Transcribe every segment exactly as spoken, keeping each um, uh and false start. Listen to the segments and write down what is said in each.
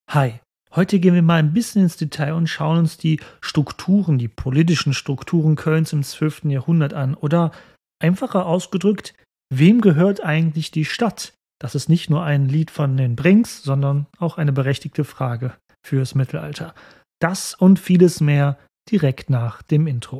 Hi, heute gehen wir mal ein bisschen ins Detail und schauen uns die Strukturen, die politischen Strukturen Kölns im zwölften Jahrhundert an. Oder einfacher ausgedrückt, wem gehört eigentlich die Stadt? Das ist nicht nur ein Lied von den Brinks, sondern auch eine berechtigte Frage fürs Mittelalter. Das und vieles mehr direkt nach dem Intro.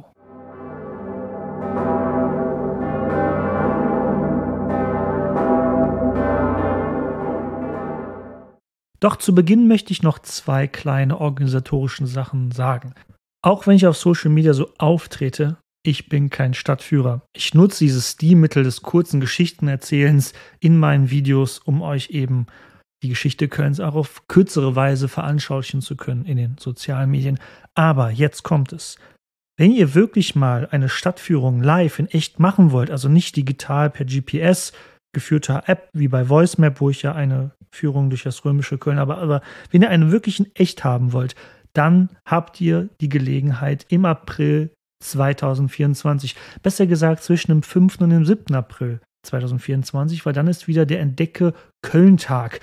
Doch zu Beginn möchte ich noch zwei kleine organisatorische Sachen sagen. Auch wenn ich auf Social Media so auftrete, ich bin kein Stadtführer. Ich nutze dieses Stilmittel des kurzen Geschichtenerzählens in meinen Videos, um euch eben die Geschichte Kölns auch auf kürzere Weise veranschaulichen zu können in den sozialen Medien. Aber jetzt kommt es. Wenn ihr wirklich mal eine Stadtführung live in echt machen wollt, also nicht digital per G P S geführter App wie bei VoiceMap, wo ich ja eine Führung durch das römische Köln habe, aber wenn ihr eine wirklich in echt haben wollt, dann habt ihr die Gelegenheit im April zweitausendvierundzwanzig, besser gesagt zwischen dem fünften und dem siebten April zweitausendvierundzwanzig, weil dann ist wieder der Entdecke Köln-Tag.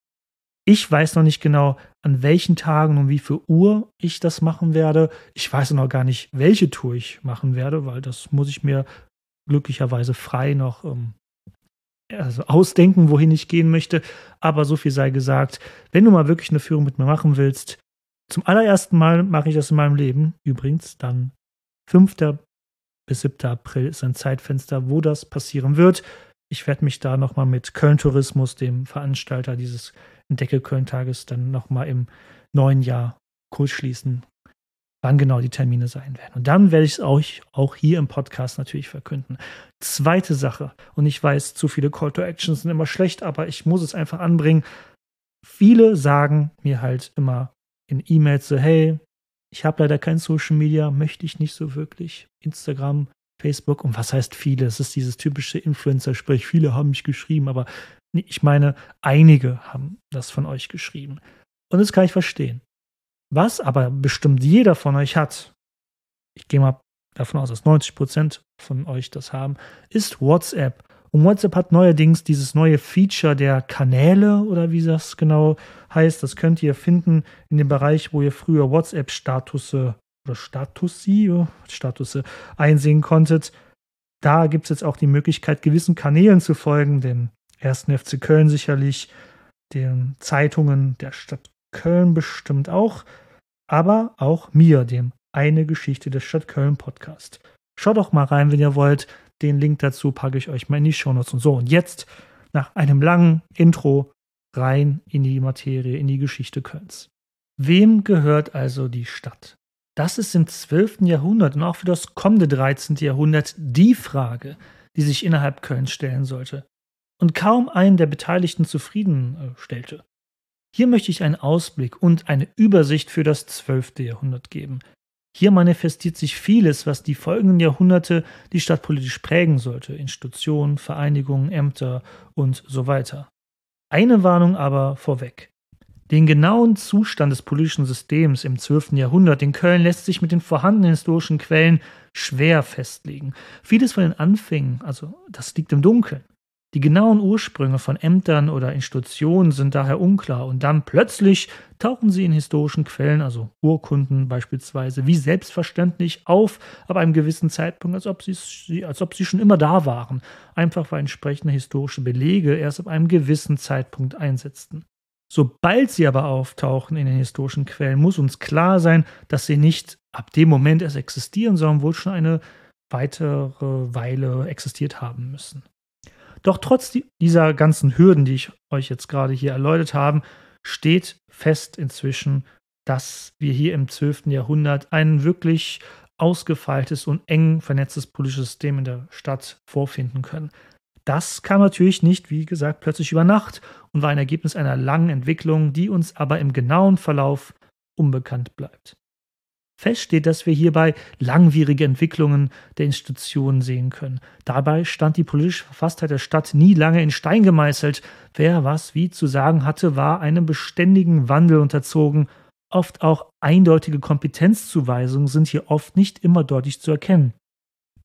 Ich weiß noch nicht genau, an welchen Tagen und wie viel Uhr ich das machen werde. Ich weiß noch gar nicht, welche Tour ich machen werde, weil das muss ich mir glücklicherweise frei noch ähm, also ausdenken, wohin ich gehen möchte. Aber so viel sei gesagt, wenn du mal wirklich eine Führung mit mir machen willst, zum allerersten Mal mache ich das in meinem Leben, übrigens, dann fünften bis siebten April ist ein Zeitfenster, wo das passieren wird. Ich werde mich da nochmal mit Köln Tourismus, dem Veranstalter dieses Entdecke Köln-Tages, dann nochmal im neuen Jahr kurz schließen, wann genau die Termine sein werden. Und dann werde ich es euch auch hier im Podcast natürlich verkünden. Zweite Sache, und ich weiß, zu viele Call to Actions sind immer schlecht, aber ich muss es einfach anbringen. Viele sagen mir halt immer in E-Mails so, hey, ich habe leider kein Social Media, möchte ich nicht so wirklich. Instagram, Facebook, und was heißt viele? Es ist dieses typische Influencer-Sprech, viele haben mich geschrieben, aber ich meine, einige haben das von euch geschrieben. Und das kann ich verstehen. Was aber bestimmt jeder von euch hat, ich gehe mal davon aus, dass neunzig Prozent von euch das haben, ist WhatsApp. Und WhatsApp hat neuerdings dieses neue Feature der Kanäle oder wie das genau heißt. Das könnt ihr finden in dem Bereich, wo ihr früher WhatsApp-Statusse oder Statusi, Statusse einsehen konntet. Da gibt es jetzt auch die Möglichkeit, gewissen Kanälen zu folgen, dem ersten F C Köln sicherlich, den Zeitungen der Stadt Köln bestimmt auch, aber auch mir, dem Eine Geschichte der Stadt Köln Podcast. Schaut doch mal rein, wenn ihr wollt. Den Link dazu packe ich euch mal in die Shownotes und so. Und jetzt, nach einem langen Intro, rein in die Materie, in die Geschichte Kölns. Wem gehört also die Stadt? Das ist im zwölften Jahrhundert und auch für das kommende dreizehnte Jahrhundert die Frage, die sich innerhalb Kölns stellen sollte. Und kaum einen der Beteiligten zufriedenstellte. Hier möchte ich einen Ausblick und eine Übersicht für das zwölfte Jahrhundert geben. Hier manifestiert sich vieles, was die folgenden Jahrhunderte die Stadt politisch prägen sollte. Institutionen, Vereinigungen, Ämter und so weiter. Eine Warnung aber vorweg. Den genauen Zustand des politischen Systems im zwölften Jahrhundert in Köln lässt sich mit den vorhandenen historischen Quellen schwer festlegen. Vieles von den Anfängen, also das liegt im Dunkeln. Die genauen Ursprünge von Ämtern oder Institutionen sind daher unklar und dann plötzlich tauchen sie in historischen Quellen, also Urkunden beispielsweise, wie selbstverständlich auf, ab einem gewissen Zeitpunkt, als ob sie, als ob sie schon immer da waren, einfach weil entsprechende historische Belege erst ab einem gewissen Zeitpunkt einsetzten. Sobald sie aber auftauchen in den historischen Quellen, muss uns klar sein, dass sie nicht ab dem Moment erst existieren, sondern wohl schon eine weitere Weile existiert haben müssen. Doch trotz dieser ganzen Hürden, die ich euch jetzt gerade hier erläutert habe, steht fest inzwischen, dass wir hier im zwölften Jahrhundert ein wirklich ausgefeiltes und eng vernetztes politisches System in der Stadt vorfinden können. Das kam natürlich nicht, wie gesagt, plötzlich über Nacht und war ein Ergebnis einer langen Entwicklung, die uns aber im genauen Verlauf unbekannt bleibt. Fest steht, dass wir hierbei langwierige Entwicklungen der Institutionen sehen können. Dabei stand die politische Verfasstheit der Stadt nie lange in Stein gemeißelt. Wer was wie zu sagen hatte, war einem beständigen Wandel unterzogen. Oft auch eindeutige Kompetenzzuweisungen sind hier oft nicht immer deutlich zu erkennen.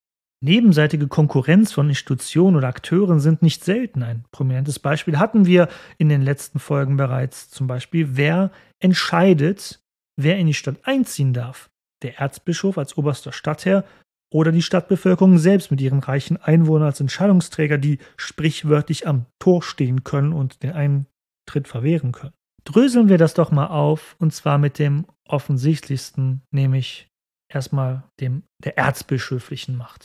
Nebenseitige Konkurrenz von Institutionen oder Akteuren sind nicht selten. Ein prominentes Beispiel hatten wir in den letzten Folgen bereits. Zum Beispiel, wer entscheidet, wer in die Stadt einziehen darf? Der Erzbischof als oberster Stadtherr oder die Stadtbevölkerung selbst mit ihren reichen Einwohnern als Entscheidungsträger, die sprichwörtlich am Tor stehen können und den Eintritt verwehren können. Dröseln wir das doch mal auf, und zwar mit dem offensichtlichsten, nämlich erstmal dem der erzbischöflichen Macht.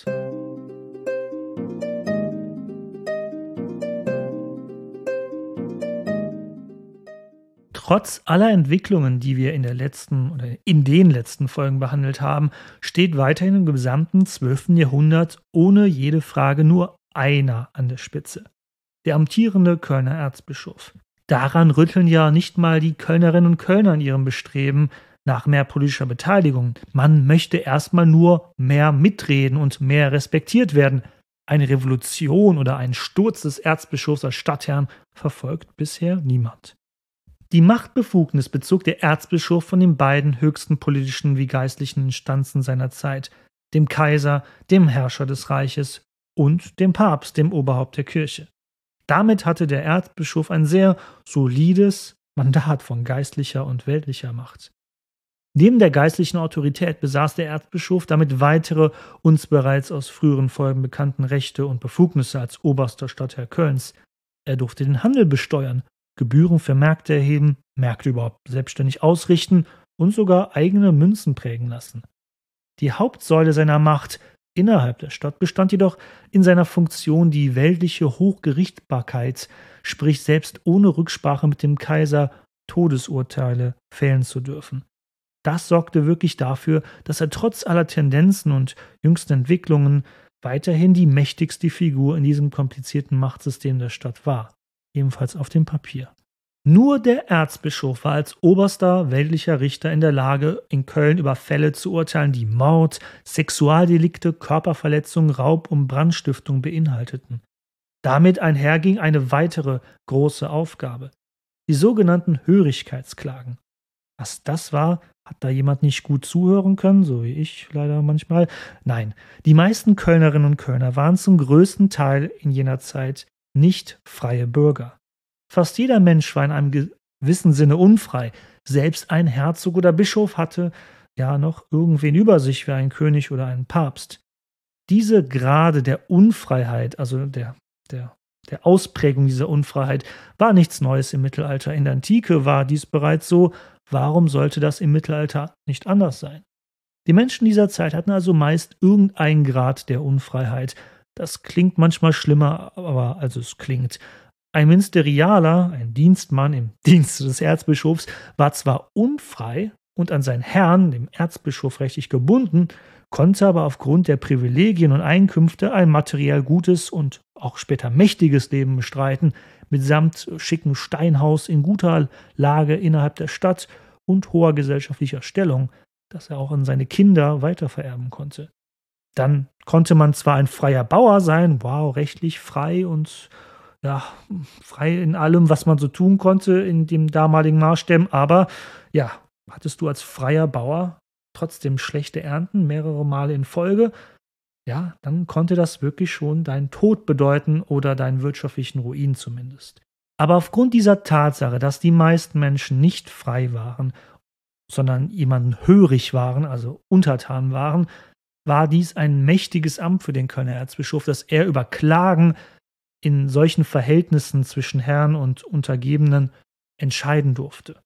Trotz aller Entwicklungen, die wir in der letzten oder in den letzten Folgen behandelt haben, steht weiterhin im gesamten zwölften Jahrhundert ohne jede Frage nur einer an der Spitze: der amtierende Kölner Erzbischof. Daran rütteln ja nicht mal die Kölnerinnen und Kölner in ihrem Bestreben nach mehr politischer Beteiligung. Man möchte erstmal nur mehr mitreden und mehr respektiert werden. Eine Revolution oder einen Sturz des Erzbischofs als Stadtherrn verfolgt bisher niemand. Die Machtbefugnis bezog der Erzbischof von den beiden höchsten politischen wie geistlichen Instanzen seiner Zeit, dem Kaiser, dem Herrscher des Reiches, und dem Papst, dem Oberhaupt der Kirche. Damit hatte der Erzbischof ein sehr solides Mandat von geistlicher und weltlicher Macht. Neben der geistlichen Autorität besaß der Erzbischof damit weitere, uns bereits aus früheren Folgen bekannten Rechte und Befugnisse als oberster Stadtherr Kölns. Er durfte den Handel besteuern, Gebühren für Märkte erheben, Märkte überhaupt selbstständig ausrichten und sogar eigene Münzen prägen lassen. Die Hauptsäule seiner Macht innerhalb der Stadt bestand jedoch in seiner Funktion, die weltliche Hochgerichtbarkeit, sprich selbst ohne Rücksprache mit dem Kaiser Todesurteile fällen zu dürfen. Das sorgte wirklich dafür, dass er trotz aller Tendenzen und jüngsten Entwicklungen weiterhin die mächtigste Figur in diesem komplizierten Machtsystem der Stadt war, ebenfalls auf dem Papier. Nur der Erzbischof war als oberster weltlicher Richter in der Lage, in Köln über Fälle zu urteilen, die Mord, Sexualdelikte, Körperverletzung, Raub und Brandstiftung beinhalteten. Damit einherging eine weitere große Aufgabe: die sogenannten Hörigkeitsklagen. Was das war, hat da jemand nicht gut zuhören können, so wie ich leider manchmal? Nein, die meisten Kölnerinnen und Kölner waren zum größten Teil in jener Zeit nicht freie Bürger. Fast jeder Mensch war in einem gewissen Sinne unfrei. Selbst ein Herzog oder Bischof hatte ja noch irgendwen über sich wie ein König oder ein Papst. Diese Grade der Unfreiheit, also der, der, der Ausprägung dieser Unfreiheit, war nichts Neues im Mittelalter. In der Antike war dies bereits so. Warum sollte das im Mittelalter nicht anders sein? Die Menschen dieser Zeit hatten also meist irgendeinen Grad der Unfreiheit. Das klingt manchmal schlimmer, aber also es klingt. Ein Ministerialer, ein Dienstmann im Dienste des Erzbischofs, war zwar unfrei und an seinen Herrn, dem Erzbischof, rechtlich gebunden, konnte aber aufgrund der Privilegien und Einkünfte ein materiell gutes und auch später mächtiges Leben bestreiten, mitsamt schicken Steinhaus in guter Lage innerhalb der Stadt und hoher gesellschaftlicher Stellung, das er auch an seine Kinder weitervererben konnte. Dann konnte man zwar ein freier Bauer sein, wow, rechtlich frei und ja, frei in allem, was man so tun konnte in dem damaligen Maßstäben, aber ja, hattest du als freier Bauer trotzdem schlechte Ernten, mehrere Male in Folge, ja, dann konnte das wirklich schon deinen Tod bedeuten oder deinen wirtschaftlichen Ruin zumindest. Aber aufgrund dieser Tatsache, dass die meisten Menschen nicht frei waren, sondern jemanden hörig waren, also untertan waren, war dies ein mächtiges Amt für den Kölner Erzbischof, dass er über Klagen in solchen Verhältnissen zwischen Herrn und Untergebenen entscheiden durfte.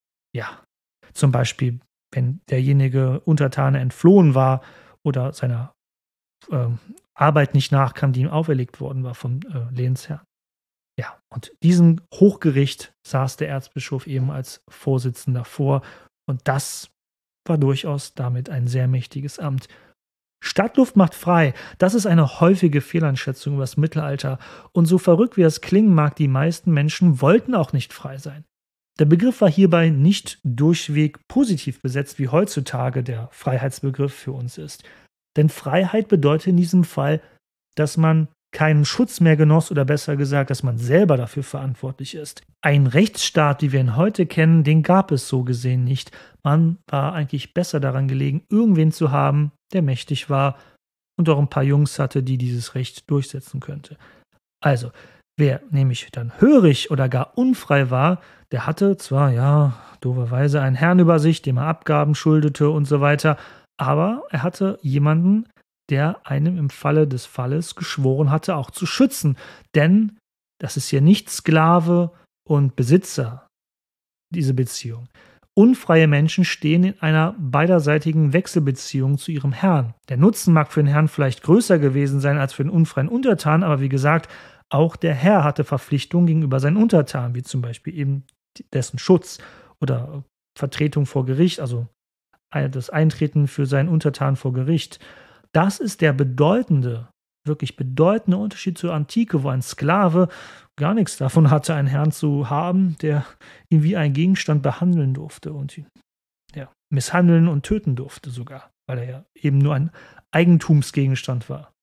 Ja, zum Beispiel, wenn derjenige Untertane entflohen war oder seiner äh, Arbeit nicht nachkam, die ihm auferlegt worden war vom äh, Lehnsherrn. Ja, und diesem Hochgericht saß der Erzbischof eben als Vorsitzender vor, und das war durchaus damit ein sehr mächtiges Amt. Stadtluft macht frei, das ist eine häufige Fehleinschätzung über das Mittelalter, und so verrückt wie das klingen mag, die meisten Menschen wollten auch nicht frei sein. Der Begriff war hierbei nicht durchweg positiv besetzt, wie heutzutage der Freiheitsbegriff für uns ist. Denn Freiheit bedeutet in diesem Fall, dass man keinen Schutz mehr genoss, oder besser gesagt, dass man selber dafür verantwortlich ist. Ein Rechtsstaat, wie wir ihn heute kennen, den gab es so gesehen nicht. Man war eigentlich besser daran gelegen, irgendwen zu haben, der mächtig war und auch ein paar Jungs hatte, die dieses Recht durchsetzen könnte. Also, wer nämlich dann hörig oder gar unfrei war, der hatte zwar, ja, dooferweise einen Herrn über sich, dem er Abgaben schuldete und so weiter, aber er hatte jemanden, der einem im Falle des Falles geschworen hatte, auch zu schützen. Denn das ist ja nicht Sklave und Besitzer, diese Beziehung. Unfreie Menschen stehen in einer beiderseitigen Wechselbeziehung zu ihrem Herrn. Der Nutzen mag für den Herrn vielleicht größer gewesen sein als für den unfreien Untertan, aber wie gesagt, auch der Herr hatte Verpflichtungen gegenüber seinen Untertanen, wie zum Beispiel eben dessen Schutz oder Vertretung vor Gericht, also das Eintreten für seinen Untertan vor Gericht. Das ist der bedeutende, wirklich bedeutende Unterschied zur Antike, wo ein Sklave gar nichts davon hatte, einen Herrn zu haben, der ihn wie ein Gegenstand behandeln durfte und ihn ja, misshandeln und töten durfte sogar, weil er ja eben nur ein Eigentumsgegenstand war.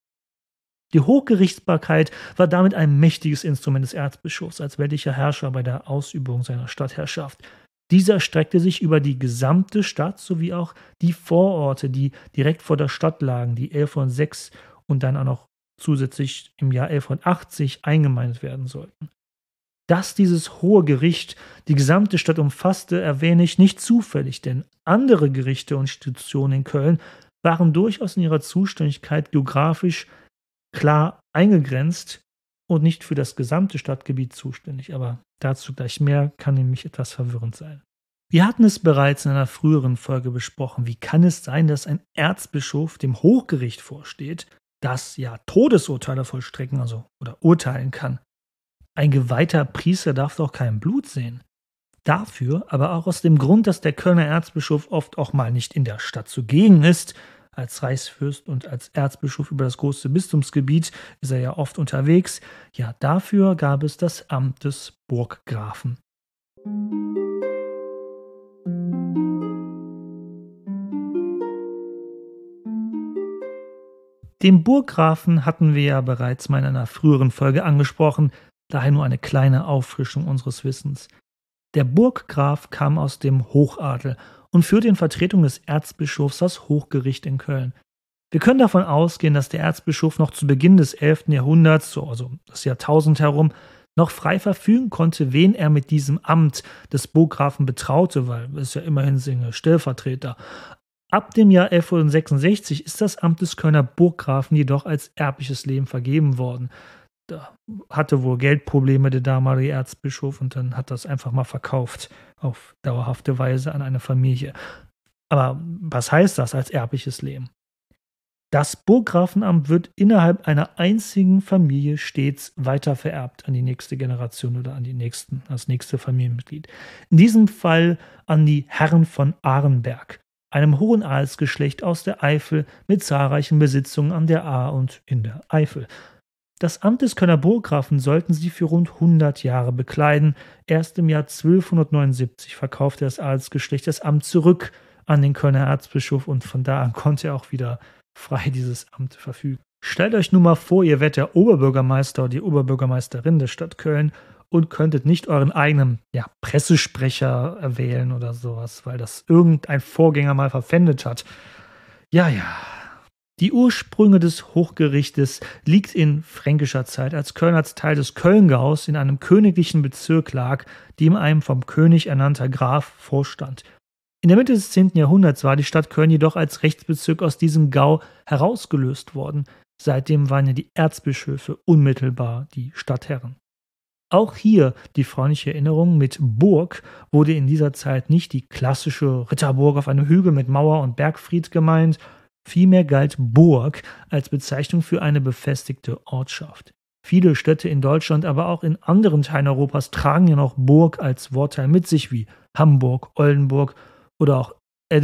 Die Hochgerichtsbarkeit war damit ein mächtiges Instrument des Erzbischofs als weltlicher Herrscher bei der Ausübung seiner Stadtherrschaft. Dieser erstreckte sich über die gesamte Stadt sowie auch die Vororte, die direkt vor der Stadt lagen, die elfhundertsechs und dann auch noch zusätzlich im Jahr elfhundertachtzig eingemeindet werden sollten. Dass dieses hohe Gericht die gesamte Stadt umfasste, erwähne ich nicht zufällig, denn andere Gerichte und Institutionen in Köln waren durchaus in ihrer Zuständigkeit geografisch klar eingegrenzt und nicht für das gesamte Stadtgebiet zuständig, aber dazu gleich mehr, kann nämlich etwas verwirrend sein. Wir hatten es bereits in einer früheren Folge besprochen. Wie kann es sein, dass ein Erzbischof dem Hochgericht vorsteht, das ja Todesurteile vollstrecken, also oder urteilen kann? Ein geweihter Priester darf doch kein Blut sehen. Dafür, aber auch aus dem Grund, dass der Kölner Erzbischof oft auch mal nicht in der Stadt zugegen ist, als Reichsfürst und als Erzbischof über das große Bistumsgebiet ist er ja oft unterwegs. Ja, dafür gab es das Amt des Burggrafen. Den Burggrafen hatten wir ja bereits mal in einer früheren Folge angesprochen, daher nur eine kleine Auffrischung unseres Wissens. Der Burggraf kam aus dem Hochadel und führte in Vertretung des Erzbischofs das Hochgericht in Köln. Wir können davon ausgehen, dass der Erzbischof noch zu Beginn des elften Jahrhunderts, so also das Jahrtausend herum, noch frei verfügen konnte, wen er mit diesem Amt des Burggrafen betraute, weil er ist ja immerhin ein Stellvertreter. Ab dem Jahr elfhundertsechsundsechzig ist das Amt des Kölner Burggrafen jedoch als erbliches Lehen vergeben worden. Da hatte wohl Geldprobleme der damalige Erzbischof und dann hat das einfach mal verkauft auf dauerhafte Weise an eine Familie. Aber was heißt das als erbliches Lehen? Das Burggrafenamt wird innerhalb einer einzigen Familie stets weiter vererbt an die nächste Generation oder an die nächsten, das nächste Familienmitglied. In diesem Fall an die Herren von Arenberg, einem hohen Adelsgeschlecht aus der Eifel mit zahlreichen Besitzungen an der Ahr und in der Eifel. Das Amt des Kölner Burggrafen sollten sie für rund hundert Jahre bekleiden. Erst im Jahr zwölfhundertneunundsiebzig verkaufte das Adelsgeschlecht das Amt zurück an den Kölner Erzbischof und von da an konnte er auch wieder frei dieses Amt verfügen. Stellt euch nun mal vor, ihr wärt der Oberbürgermeister oder die Oberbürgermeisterin der Stadt Köln und könntet nicht euren eigenen ja, Pressesprecher erwählen oder sowas, weil das irgendein Vorgänger mal verpfändet hat. Ja, ja. Die Ursprünge des Hochgerichtes liegt in fränkischer Zeit, als Köln als Teil des Kölngaus in einem königlichen Bezirk lag, dem ein vom König ernannter Graf vorstand. In der Mitte des zehnten Jahrhunderts war die Stadt Köln jedoch als Rechtsbezirk aus diesem Gau herausgelöst worden. Seitdem waren ja die Erzbischöfe unmittelbar die Stadtherren. Auch hier die freundliche Erinnerung mit Burg wurde in dieser Zeit nicht die klassische Ritterburg auf einem Hügel mit Mauer und Bergfried gemeint, vielmehr galt Burg als Bezeichnung für eine befestigte Ortschaft. Viele Städte in Deutschland, aber auch in anderen Teilen Europas tragen ja noch Burg als Wortteil mit sich, wie Hamburg, Oldenburg oder auch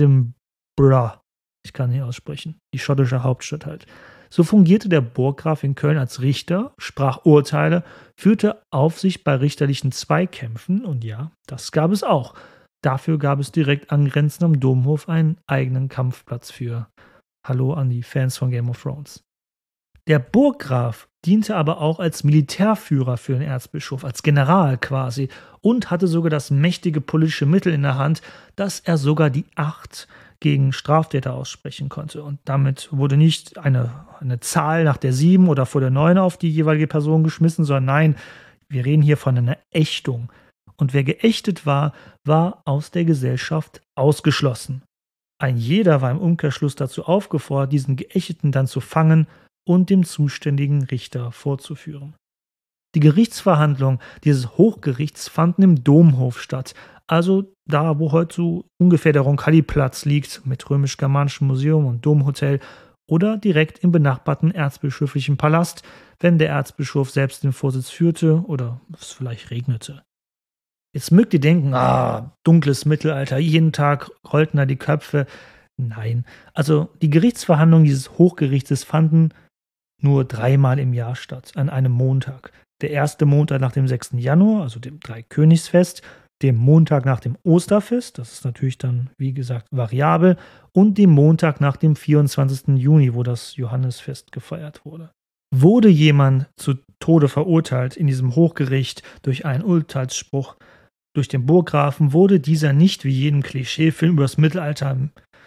Edinburgh. Ich kann nicht aussprechen. Die schottische Hauptstadt halt. So fungierte der Burggraf in Köln als Richter, sprach Urteile, führte Aufsicht bei richterlichen Zweikämpfen und ja, das gab es auch. Dafür gab es direkt angrenzend am Domhof einen eigenen Kampfplatz für. Hallo an die Fans von Game of Thrones. Der Burggraf diente aber auch als Militärführer für den Erzbischof, als General quasi und hatte sogar das mächtige politische Mittel in der Hand, dass er sogar die Acht gegen Straftäter aussprechen konnte. Und damit wurde nicht eine, eine Zahl nach der sieben oder vor der neun auf die jeweilige Person geschmissen, sondern nein, wir reden hier von einer Ächtung. Und wer geächtet war, war aus der Gesellschaft ausgeschlossen. Ein jeder war im Umkehrschluss dazu aufgefordert, diesen Geächteten dann zu fangen und dem zuständigen Richter vorzuführen. Die Gerichtsverhandlungen dieses Hochgerichts fanden im Domhof statt, also da, wo heute so ungefähr der Roncalli-Platz liegt, mit römisch-germanischem Museum und Domhotel, oder direkt im benachbarten erzbischöflichen Palast, wenn der Erzbischof selbst den Vorsitz führte oder es vielleicht regnete. Jetzt mögt ihr denken, ah, dunkles Mittelalter, jeden Tag rollten da die Köpfe. Nein, also die Gerichtsverhandlungen dieses Hochgerichtes fanden nur dreimal im Jahr statt, an einem Montag. Der erste Montag nach dem sechsten Januar, also dem Dreikönigsfest, dem Montag nach dem Osterfest, das ist natürlich dann, wie gesagt, variabel, und dem Montag nach dem vierundzwanzigsten Juni, wo das Johannesfest gefeiert wurde. Wurde jemand zu Tode verurteilt in diesem Hochgericht durch einen Urteilsspruch durch den Burggrafen, wurde dieser nicht wie jedem Klischeefilm über das Mittelalter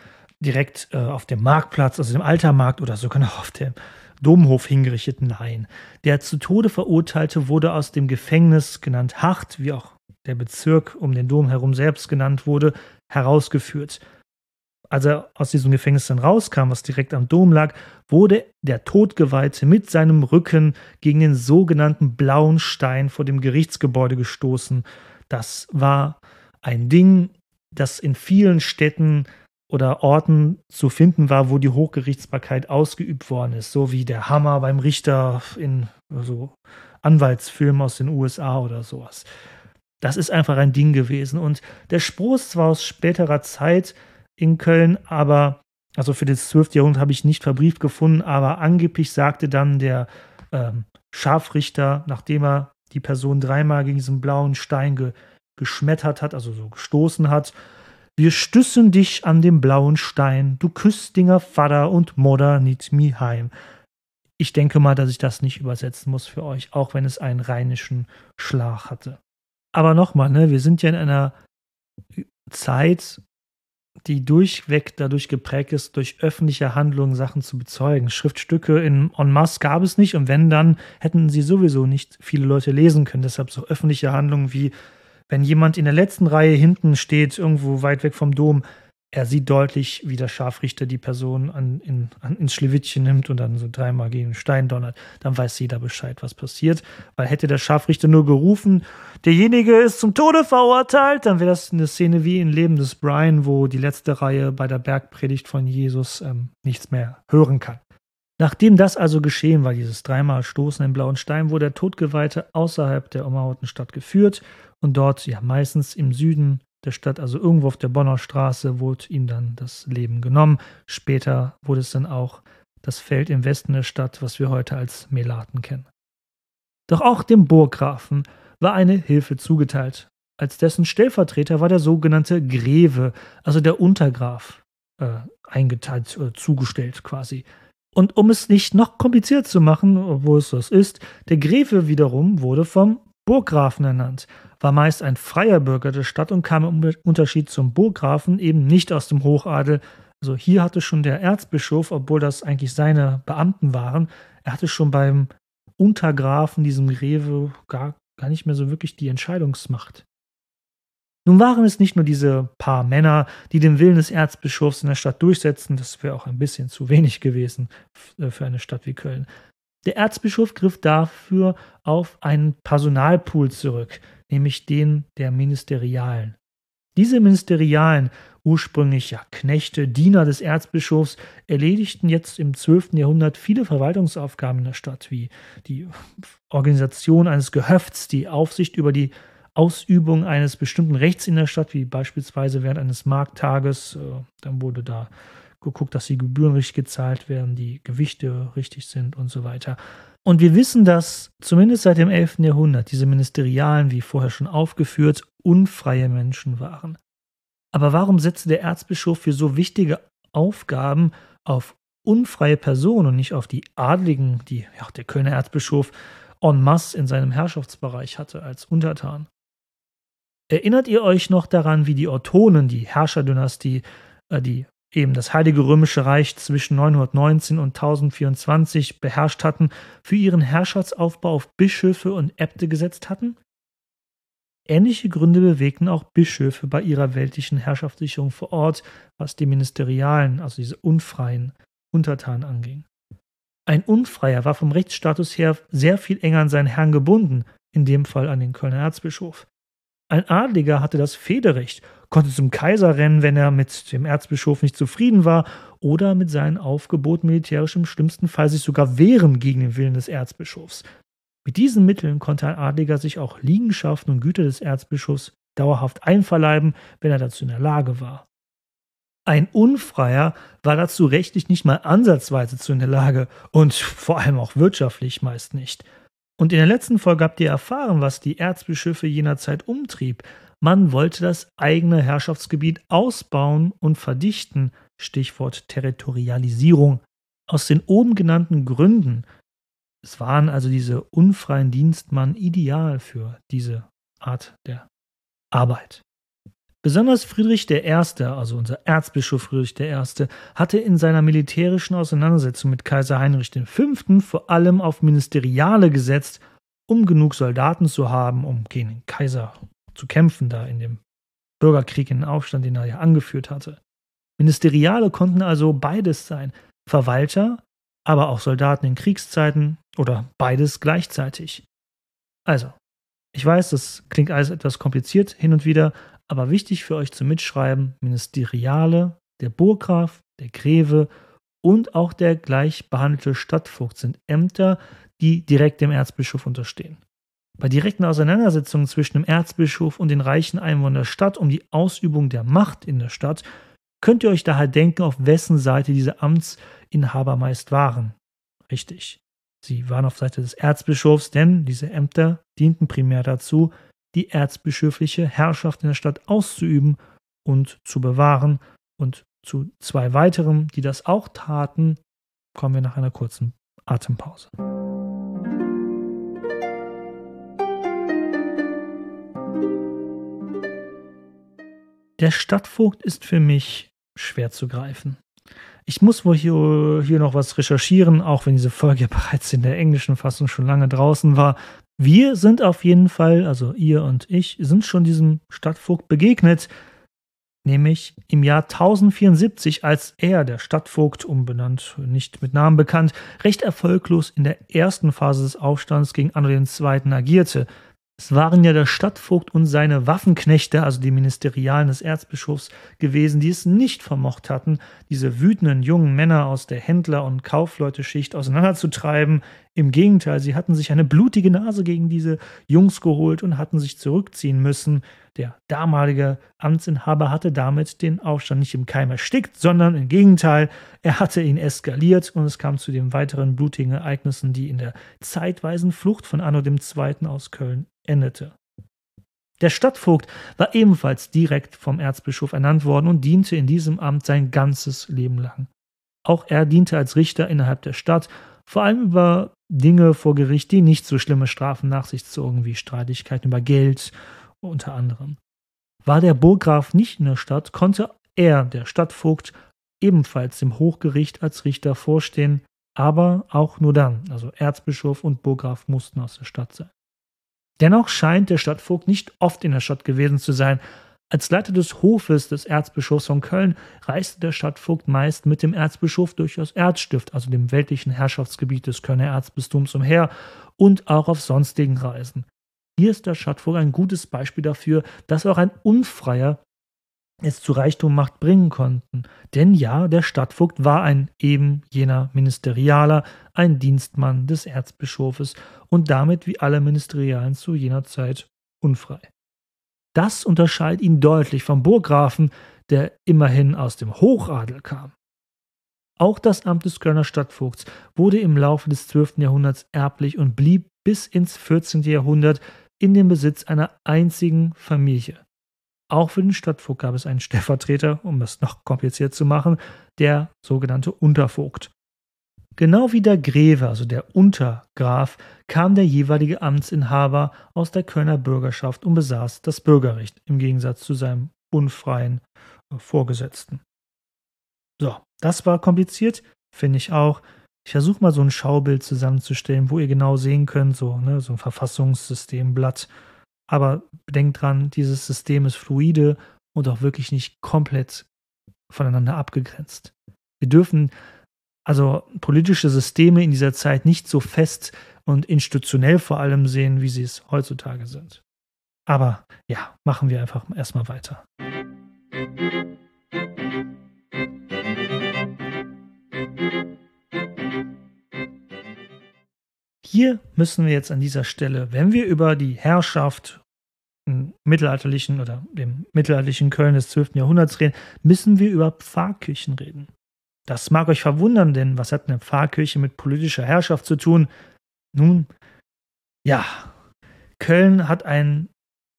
direkt äh, auf dem Marktplatz, also dem Altermarkt oder sogar noch auf dem Domhof hingerichtet. Nein, der zu Tode Verurteilte wurde aus dem Gefängnis, genannt Hacht, wie auch der Bezirk um den Dom herum selbst genannt wurde, herausgeführt. Als er aus diesem Gefängnis dann rauskam, was direkt am Dom lag, wurde der Todgeweihte mit seinem Rücken gegen den sogenannten blauen Stein vor dem Gerichtsgebäude gestoßen. Das war ein Ding, das in vielen Städten oder Orten zu finden war, wo die Hochgerichtsbarkeit ausgeübt worden ist, so wie der Hammer beim Richter in so Anwaltsfilmen aus den U S A oder sowas. Das ist einfach ein Ding gewesen. Und der Spruch ist zwar aus späterer Zeit in Köln, aber, also für das zwölfte Jahrhundert habe ich nicht verbrieft gefunden, aber angeblich sagte dann der ähm, Scharfrichter, nachdem er die Person dreimal gegen diesen blauen Stein ge- geschmettert hat, also so gestoßen hat: Wir stüssen dich an dem blauen Stein, du Küstinger Vater und Modder nit mi heim. Ich denke mal, dass ich das nicht übersetzen muss für euch, auch wenn es einen rheinischen Schlag hatte. Aber nochmal, ne, wir sind ja in einer Zeit, die durchweg dadurch geprägt ist, durch öffentliche Handlungen Sachen zu bezeugen. Schriftstücke in en masse gab es nicht, und wenn, dann hätten sie sowieso nicht viele Leute lesen können. Deshalb so öffentliche Handlungen wie, wenn jemand in der letzten Reihe hinten steht, irgendwo weit weg vom Dom, er sieht deutlich, wie der Scharfrichter die Person an, in, an, ins Schlewittchen nimmt und dann so dreimal gegen den Stein donnert, dann weiß jeder Bescheid, was passiert. Weil hätte der Scharfrichter nur gerufen, derjenige ist zum Tode verurteilt, dann wäre das eine Szene wie in Leben des Brian, wo die letzte Reihe bei der Bergpredigt von Jesus ähm, nichts mehr hören kann. Nachdem das also geschehen war, dieses dreimal Stoßen im blauen Stein, wurde der Todgeweihte außerhalb der ummauerten Stadt geführt und dort, ja meistens im Süden der Stadt, also irgendwo auf der Bonner Straße, wurde ihm dann das Leben genommen. Später wurde es dann auch das Feld im Westen der Stadt, was wir heute als Melaten kennen. Doch auch dem Burggrafen war eine Hilfe zugeteilt. Als dessen Stellvertreter war der sogenannte Greve, also der Untergraf, äh, eingeteilt, äh, zugestellt quasi. Und um es nicht noch kompliziert zu machen, obwohl es das ist, der Greve wiederum wurde vom Burggrafen ernannt, war meist ein freier Bürger der Stadt und kam im Unterschied zum Burggrafen eben nicht aus dem Hochadel. Also hier hatte schon der Erzbischof, obwohl das eigentlich seine Beamten waren, er hatte schon beim Untergrafen, diesem Greve, gar, gar nicht mehr so wirklich die Entscheidungsmacht. Nun waren es nicht nur diese paar Männer, die den Willen des Erzbischofs in der Stadt durchsetzten, das wäre auch ein bisschen zu wenig gewesen für eine Stadt wie Köln. Der Erzbischof griff dafür auf einen Personalpool zurück, nämlich den der Ministerialen. Diese Ministerialen, ursprünglich ja Knechte, Diener des Erzbischofs, erledigten jetzt im zwölften Jahrhundert viele Verwaltungsaufgaben in der Stadt, wie die Organisation eines Gehöfts, die Aufsicht über die Ausübung eines bestimmten Rechts in der Stadt, wie beispielsweise während eines Markttages, äh, dann wurde da geguckt, dass die Gebühren richtig gezahlt werden, die Gewichte richtig sind und so weiter. Und wir wissen, dass zumindest seit dem elften Jahrhundert diese Ministerialen, wie vorher schon aufgeführt, unfreie Menschen waren. Aber warum setzte der Erzbischof für so wichtige Aufgaben auf unfreie Personen und nicht auf die Adligen, die ja, der Kölner Erzbischof en masse in seinem Herrschaftsbereich hatte als Untertan? Erinnert ihr euch noch daran, wie die Ottonen, die Herrscherdynastie, äh, die eben das Heilige Römische Reich zwischen neunhundertneunzehn und tausendvierundzwanzig beherrscht hatten, für ihren Herrschaftsaufbau auf Bischöfe und Äbte gesetzt hatten? Ähnliche Gründe bewegten auch Bischöfe bei ihrer weltlichen Herrschaftssicherung vor Ort, was die Ministerialen, also diese unfreien Untertanen anging. Ein Unfreier war vom Rechtsstatus her sehr viel enger an seinen Herrn gebunden, in dem Fall an den Kölner Erzbischof. Ein Adliger hatte das Fehderecht, konnte zum Kaiser rennen, wenn er mit dem Erzbischof nicht zufrieden war, oder mit seinen Aufgeboten militärisch im schlimmsten Fall sich sogar wehren gegen den Willen des Erzbischofs. Mit diesen Mitteln konnte ein Adliger sich auch Liegenschaften und Güter des Erzbischofs dauerhaft einverleiben, wenn er dazu in der Lage war. Ein Unfreier war dazu rechtlich nicht mal ansatzweise zu in der Lage und vor allem auch wirtschaftlich meist nicht. Und in der letzten Folge habt ihr erfahren, was die Erzbischöfe jener Zeit umtrieb. Man wollte das eigene Herrschaftsgebiet ausbauen und verdichten, Stichwort Territorialisierung, aus den oben genannten Gründen. Es waren also diese unfreien Dienstmann ideal für diese Art der Arbeit. Besonders Friedrich der Erste., also unser Erzbischof Friedrich der Erste., hatte in seiner militärischen Auseinandersetzung mit Kaiser Heinrich der Fünfte. vor allem auf Ministeriale gesetzt, um genug Soldaten zu haben, um gegen den Kaiser zu kämpfen, da in dem Bürgerkrieg, in den Aufstand, den er ja angeführt hatte. Ministeriale konnten also beides sein, Verwalter, aber auch Soldaten in Kriegszeiten oder beides gleichzeitig. Also, ich weiß, das klingt alles etwas kompliziert hin und wieder, aber wichtig für euch zum Mitschreiben: Ministeriale, der Burggraf, der Greve und auch der gleich behandelte Stadtvogt sind Ämter, die direkt dem Erzbischof unterstehen. Bei direkten Auseinandersetzungen zwischen dem Erzbischof und den reichen Einwohnern der Stadt um die Ausübung der Macht in der Stadt könnt ihr euch daher denken, auf wessen Seite diese Amtsinhaber meist waren. Richtig, sie waren auf Seite des Erzbischofs, denn diese Ämter dienten primär dazu, die erzbischöfliche Herrschaft in der Stadt auszuüben und zu bewahren. Und zu zwei weiteren, die das auch taten, kommen wir nach einer kurzen Atempause. Der Stadtvogt ist für mich schwer zu greifen. Ich muss wohl hier, hier noch was recherchieren, auch wenn diese Folge bereits in der englischen Fassung schon lange draußen war. Wir sind auf jeden Fall, also ihr und ich, sind schon diesem Stadtvogt begegnet, nämlich im Jahr tausendvierundsiebzig, als er, der Stadtvogt, umbenannt, nicht mit Namen bekannt, recht erfolglos in der ersten Phase des Aufstands gegen Anno der Zweite. agierte. Es waren ja der Stadtvogt und seine Waffenknechte, also die Ministerialen des Erzbischofs, gewesen, die es nicht vermocht hatten, diese wütenden jungen Männer aus der Händler- und Kaufleuteschicht auseinanderzutreiben. Im Gegenteil, sie hatten sich eine blutige Nase gegen diese Jungs geholt und hatten sich zurückziehen müssen. Der damalige Amtsinhaber hatte damit den Aufstand nicht im Keim erstickt, sondern im Gegenteil, er hatte ihn eskaliert und es kam zu den weiteren blutigen Ereignissen, die in der zeitweisen Flucht von Anno dem Zweiten aus Köln endete. Der Stadtvogt war ebenfalls direkt vom Erzbischof ernannt worden und diente in diesem Amt sein ganzes Leben lang. Auch er diente als Richter innerhalb der Stadt, vor allem über Dinge vor Gericht, die nicht so schlimme Strafen nach sich zogen, wie Streitigkeiten über Geld unter anderem. War der Burggraf nicht in der Stadt, konnte er, der Stadtvogt, ebenfalls dem Hochgericht als Richter vorstehen, aber auch nur dann. Also Erzbischof und Burggraf mussten aus der Stadt sein. Dennoch scheint der Stadtvogt nicht oft in der Stadt gewesen zu sein. Als Leiter des Hofes des Erzbischofs von Köln reiste der Stadtvogt meist mit dem Erzbischof durch das Erzstift, also dem weltlichen Herrschaftsgebiet des Kölner Erzbistums, umher und auch auf sonstigen Reisen. Hier ist der Stadtvogt ein gutes Beispiel dafür, dass auch ein Unfreier es zu Reichtum Macht bringen konnten. Denn ja, der Stadtvogt war ein eben jener Ministerialer, ein Dienstmann des Erzbischofes und damit wie alle Ministerialen zu jener Zeit unfrei. Das unterscheidet ihn deutlich vom Burggrafen, der immerhin aus dem Hochadel kam. Auch das Amt des Kölner Stadtvogts wurde im Laufe des zwölften Jahrhunderts erblich und blieb bis ins vierzehnten Jahrhundert in dem Besitz einer einzigen Familie. Auch für den Stadtvogt gab es einen Stellvertreter, um es noch kompliziert zu machen, der sogenannte Untervogt. Genau wie der Greve, also der Untergraf, kam der jeweilige Amtsinhaber aus der Kölner Bürgerschaft und besaß das Bürgerrecht, im Gegensatz zu seinem unfreien Vorgesetzten. So, das war kompliziert, finde ich auch. Ich versuche mal so ein Schaubild zusammenzustellen, wo ihr genau sehen könnt, so, ne, so ein Verfassungssystemblatt. Aber bedenkt dran, dieses System ist fluide und auch wirklich nicht komplett voneinander abgegrenzt. Wir dürfen also politische Systeme in dieser Zeit nicht so fest und institutionell vor allem sehen, wie sie es heutzutage sind. Aber ja, machen wir einfach erstmal weiter. Hier müssen wir jetzt an dieser Stelle, wenn wir über die Herrschaft im mittelalterlichen oder dem mittelalterlichen Köln des zwölften Jahrhunderts reden, müssen wir über Pfarrkirchen reden. Das mag euch verwundern, denn was hat eine Pfarrkirche mit politischer Herrschaft zu tun? Nun, ja, Köln hat ein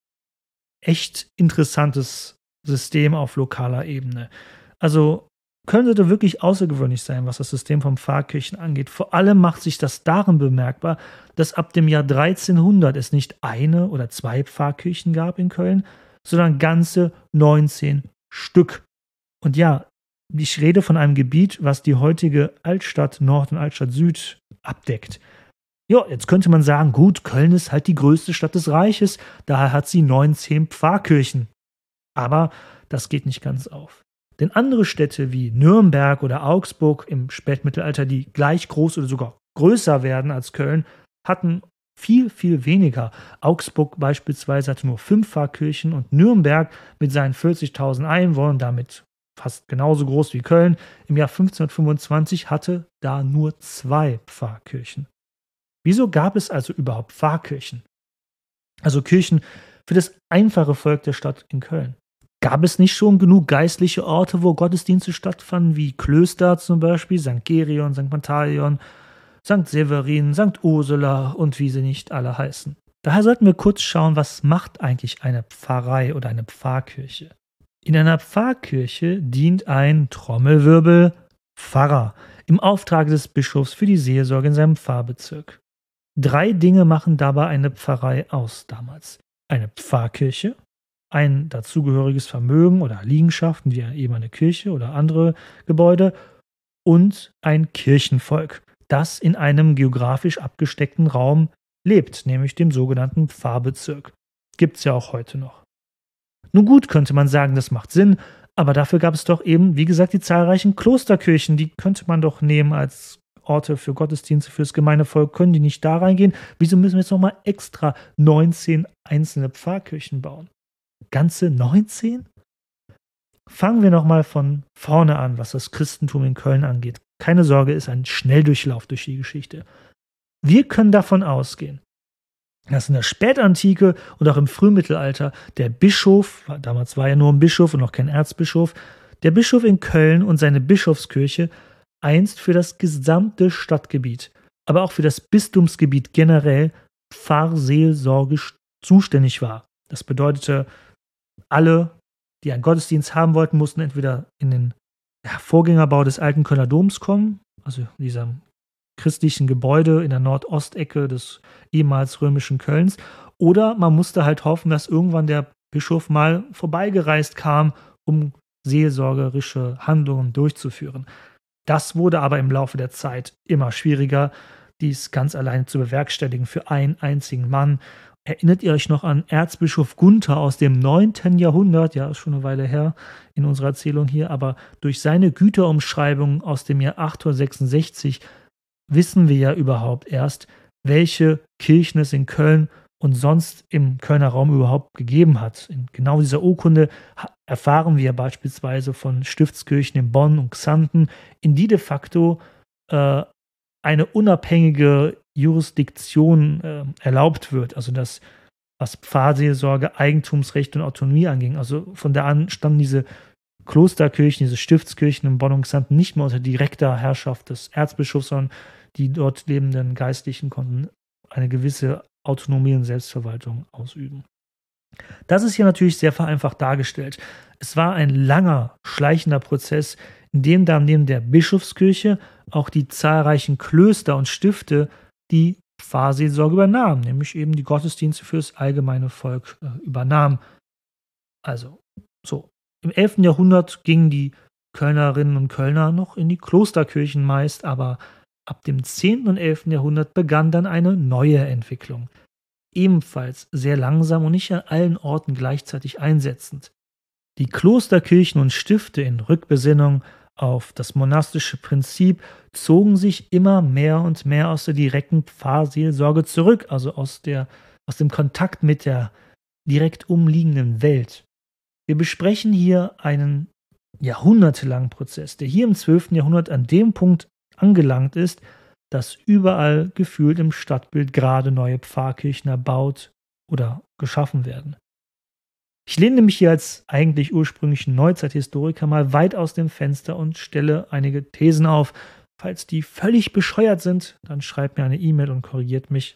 echt interessantes System auf lokaler Ebene. Also Köln sollte wirklich außergewöhnlich sein, was das System von Pfarrkirchen angeht. Vor allem macht sich das darin bemerkbar, dass ab dem Jahr dreizehnhundert es nicht eine oder zwei Pfarrkirchen gab in Köln, sondern ganze neunzehn Stück. Und ja, ich rede von einem Gebiet, was die heutige Altstadt Nord und Altstadt Süd abdeckt. Ja, jetzt könnte man sagen, gut, Köln ist halt die größte Stadt des Reiches, daher hat sie neunzehn Pfarrkirchen. Aber das geht nicht ganz auf. Denn andere Städte wie Nürnberg oder Augsburg im Spätmittelalter, die gleich groß oder sogar größer werden als Köln, hatten viel, viel weniger. Augsburg beispielsweise hatte nur fünf Pfarrkirchen und Nürnberg mit seinen vierzigtausend Einwohnern, damit fast genauso groß wie Köln, im Jahr fünfzehnhundertfünfundzwanzig hatte da nur zwei Pfarrkirchen. Wieso gab es also überhaupt Pfarrkirchen? Also Kirchen für das einfache Volk der Stadt in Köln. Gab es nicht schon genug geistliche Orte, wo Gottesdienste stattfanden, wie Klöster zum Beispiel, Sankt Gerion, Sankt Pantaleon, Sankt Severin, Sankt Ursula und wie sie nicht alle heißen? Daher sollten wir kurz schauen, was macht eigentlich eine Pfarrei oder eine Pfarrkirche? In einer Pfarrkirche dient ein Trommelwirbel Pfarrer im Auftrag des Bischofs für die Seelsorge in seinem Pfarrbezirk. Drei Dinge machen dabei eine Pfarrei aus damals. Eine Pfarrkirche, ein dazugehöriges Vermögen oder Liegenschaften wie eben eine Kirche oder andere Gebäude und ein Kirchenvolk, das in einem geografisch abgesteckten Raum lebt, nämlich dem sogenannten Pfarrbezirk. Gibt es ja auch heute noch. Nun gut, könnte man sagen, das macht Sinn, aber dafür gab es doch eben, wie gesagt, die zahlreichen Klosterkirchen, die könnte man doch nehmen als Orte für Gottesdienste fürs gemeine Volk. Können die nicht da reingehen? Wieso müssen wir jetzt nochmal extra neunzehn einzelne Pfarrkirchen bauen? Ganze neunzehn? Fangen wir nochmal von vorne an, was das Christentum in Köln angeht. Keine Sorge, ist ein Schnelldurchlauf durch die Geschichte. Wir können davon ausgehen, dass in der Spätantike und auch im Frühmittelalter der Bischof, damals war er nur ein Bischof und noch kein Erzbischof, der Bischof in Köln und seine Bischofskirche einst für das gesamte Stadtgebiet, aber auch für das Bistumsgebiet generell pfarrseelsorgisch zuständig war. Das bedeutete, alle, die einen Gottesdienst haben wollten, mussten entweder in den ja, Vorgängerbau des alten Kölner Doms kommen, also diesem christlichen Gebäude in der Nordostecke des ehemals römischen Kölns, oder man musste halt hoffen, dass irgendwann der Bischof mal vorbeigereist kam, um seelsorgerische Handlungen durchzuführen. Das wurde aber im Laufe der Zeit immer schwieriger, dies ganz alleine zu bewerkstelligen für einen einzigen Mann. Erinnert ihr euch noch an Erzbischof Gunther aus dem neunten Jahrhundert? Ja, ist schon eine Weile her in unserer Erzählung hier, aber durch seine Güterumschreibung aus dem Jahr achthundertsechsundsechzig wissen wir ja überhaupt erst, welche Kirchen es in Köln und sonst im Kölner Raum überhaupt gegeben hat. In genau dieser Urkunde erfahren wir beispielsweise von Stiftskirchen in Bonn und Xanten, in die de facto äh, eine unabhängige Jurisdiktion äh, erlaubt wird, also das, was Pfarrseelsorge, Eigentumsrecht und Autonomie anging. Also von da an standen diese Klosterkirchen, diese Stiftskirchen in Bonn und Xanten nicht mehr unter direkter Herrschaft des Erzbischofs, sondern die dort lebenden Geistlichen konnten eine gewisse Autonomie und Selbstverwaltung ausüben. Das ist hier natürlich sehr vereinfacht dargestellt. Es war ein langer, schleichender Prozess, in dem dann neben der Bischofskirche auch die zahlreichen Klöster und Stifte die Pfarrseelsorge übernahmen, nämlich eben die Gottesdienste für das allgemeine Volk äh, übernahmen. Also, so. Im elften Jahrhundert gingen die Kölnerinnen und Kölner noch in die Klosterkirchen meist, aber ab dem zehnten und elften Jahrhundert begann dann eine neue Entwicklung. Ebenfalls sehr langsam und nicht an allen Orten gleichzeitig einsetzend. Die Klosterkirchen und Stifte in Rückbesinnung auf das monastische Prinzip zogen sich immer mehr und mehr aus der direkten Pfarrseelsorge zurück, also aus, der, aus dem Kontakt mit der direkt umliegenden Welt. Wir besprechen hier einen jahrhundertelangen Prozess, der hier im zwölften Jahrhundert an dem Punkt angelangt ist, dass überall gefühlt im Stadtbild gerade neue Pfarrkirchen erbaut oder geschaffen werden. Ich lehne mich hier als eigentlich ursprünglichen Neuzeithistoriker mal weit aus dem Fenster und stelle einige Thesen auf. Falls die völlig bescheuert sind, dann schreibt mir eine E-Mail und korrigiert mich.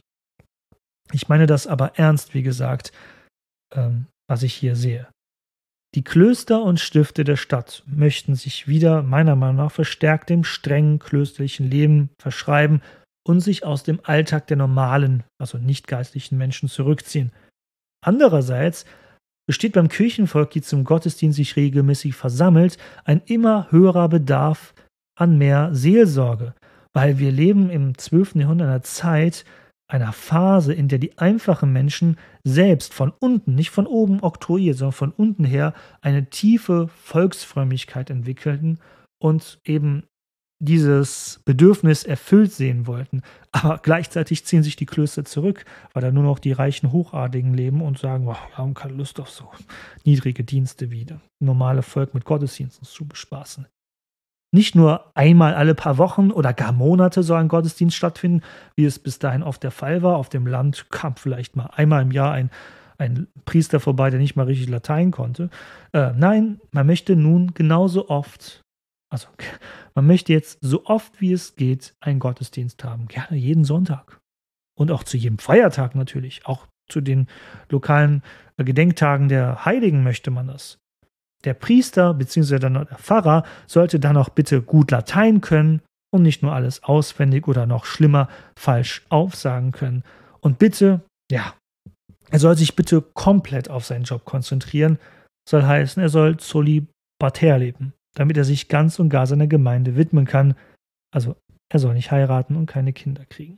Ich meine das aber ernst, wie gesagt, ähm, was ich hier sehe. Die Klöster und Stifte der Stadt möchten sich wieder, meiner Meinung nach, verstärkt dem strengen klösterlichen Leben verschreiben und sich aus dem Alltag der normalen, also nicht geistlichen Menschen zurückziehen. Andererseits besteht beim Kirchenvolk, die zum Gottesdienst sich regelmäßig versammelt, ein immer höherer Bedarf an mehr Seelsorge, weil wir leben im zwölften Jahrhundert einer Zeit, einer Phase, in der die einfachen Menschen selbst von unten, nicht von oben oktroyiert, sondern von unten her eine tiefe Volksfrömmigkeit entwickelten und eben dieses Bedürfnis erfüllt sehen wollten. Aber gleichzeitig ziehen sich die Klöster zurück, weil da nur noch die reichen Hochadligen leben und sagen, oh, wir haben keine Lust auf so niedrige Dienste wie das normale Volk mit Gottesdiensten zu bespaßen. Nicht nur einmal alle paar Wochen oder gar Monate soll ein Gottesdienst stattfinden, wie es bis dahin oft der Fall war. Auf dem Land kam vielleicht mal einmal im Jahr ein, ein Priester vorbei, der nicht mal richtig Latein konnte. Äh, nein, man möchte nun genauso oft, also man möchte jetzt so oft wie es geht einen Gottesdienst haben. Gerne jeden Sonntag. Und auch zu jedem Feiertag natürlich. Auch zu den lokalen äh, Gedenktagen der Heiligen möchte man das. Der Priester bzw. dann der Pfarrer sollte dann auch bitte gut Latein können und nicht nur alles auswendig oder noch schlimmer falsch aufsagen können. Und bitte, ja, er soll sich bitte komplett auf seinen Job konzentrieren. Soll heißen, er soll zölibatär leben, damit er sich ganz und gar seiner Gemeinde widmen kann. Also er soll nicht heiraten und keine Kinder kriegen.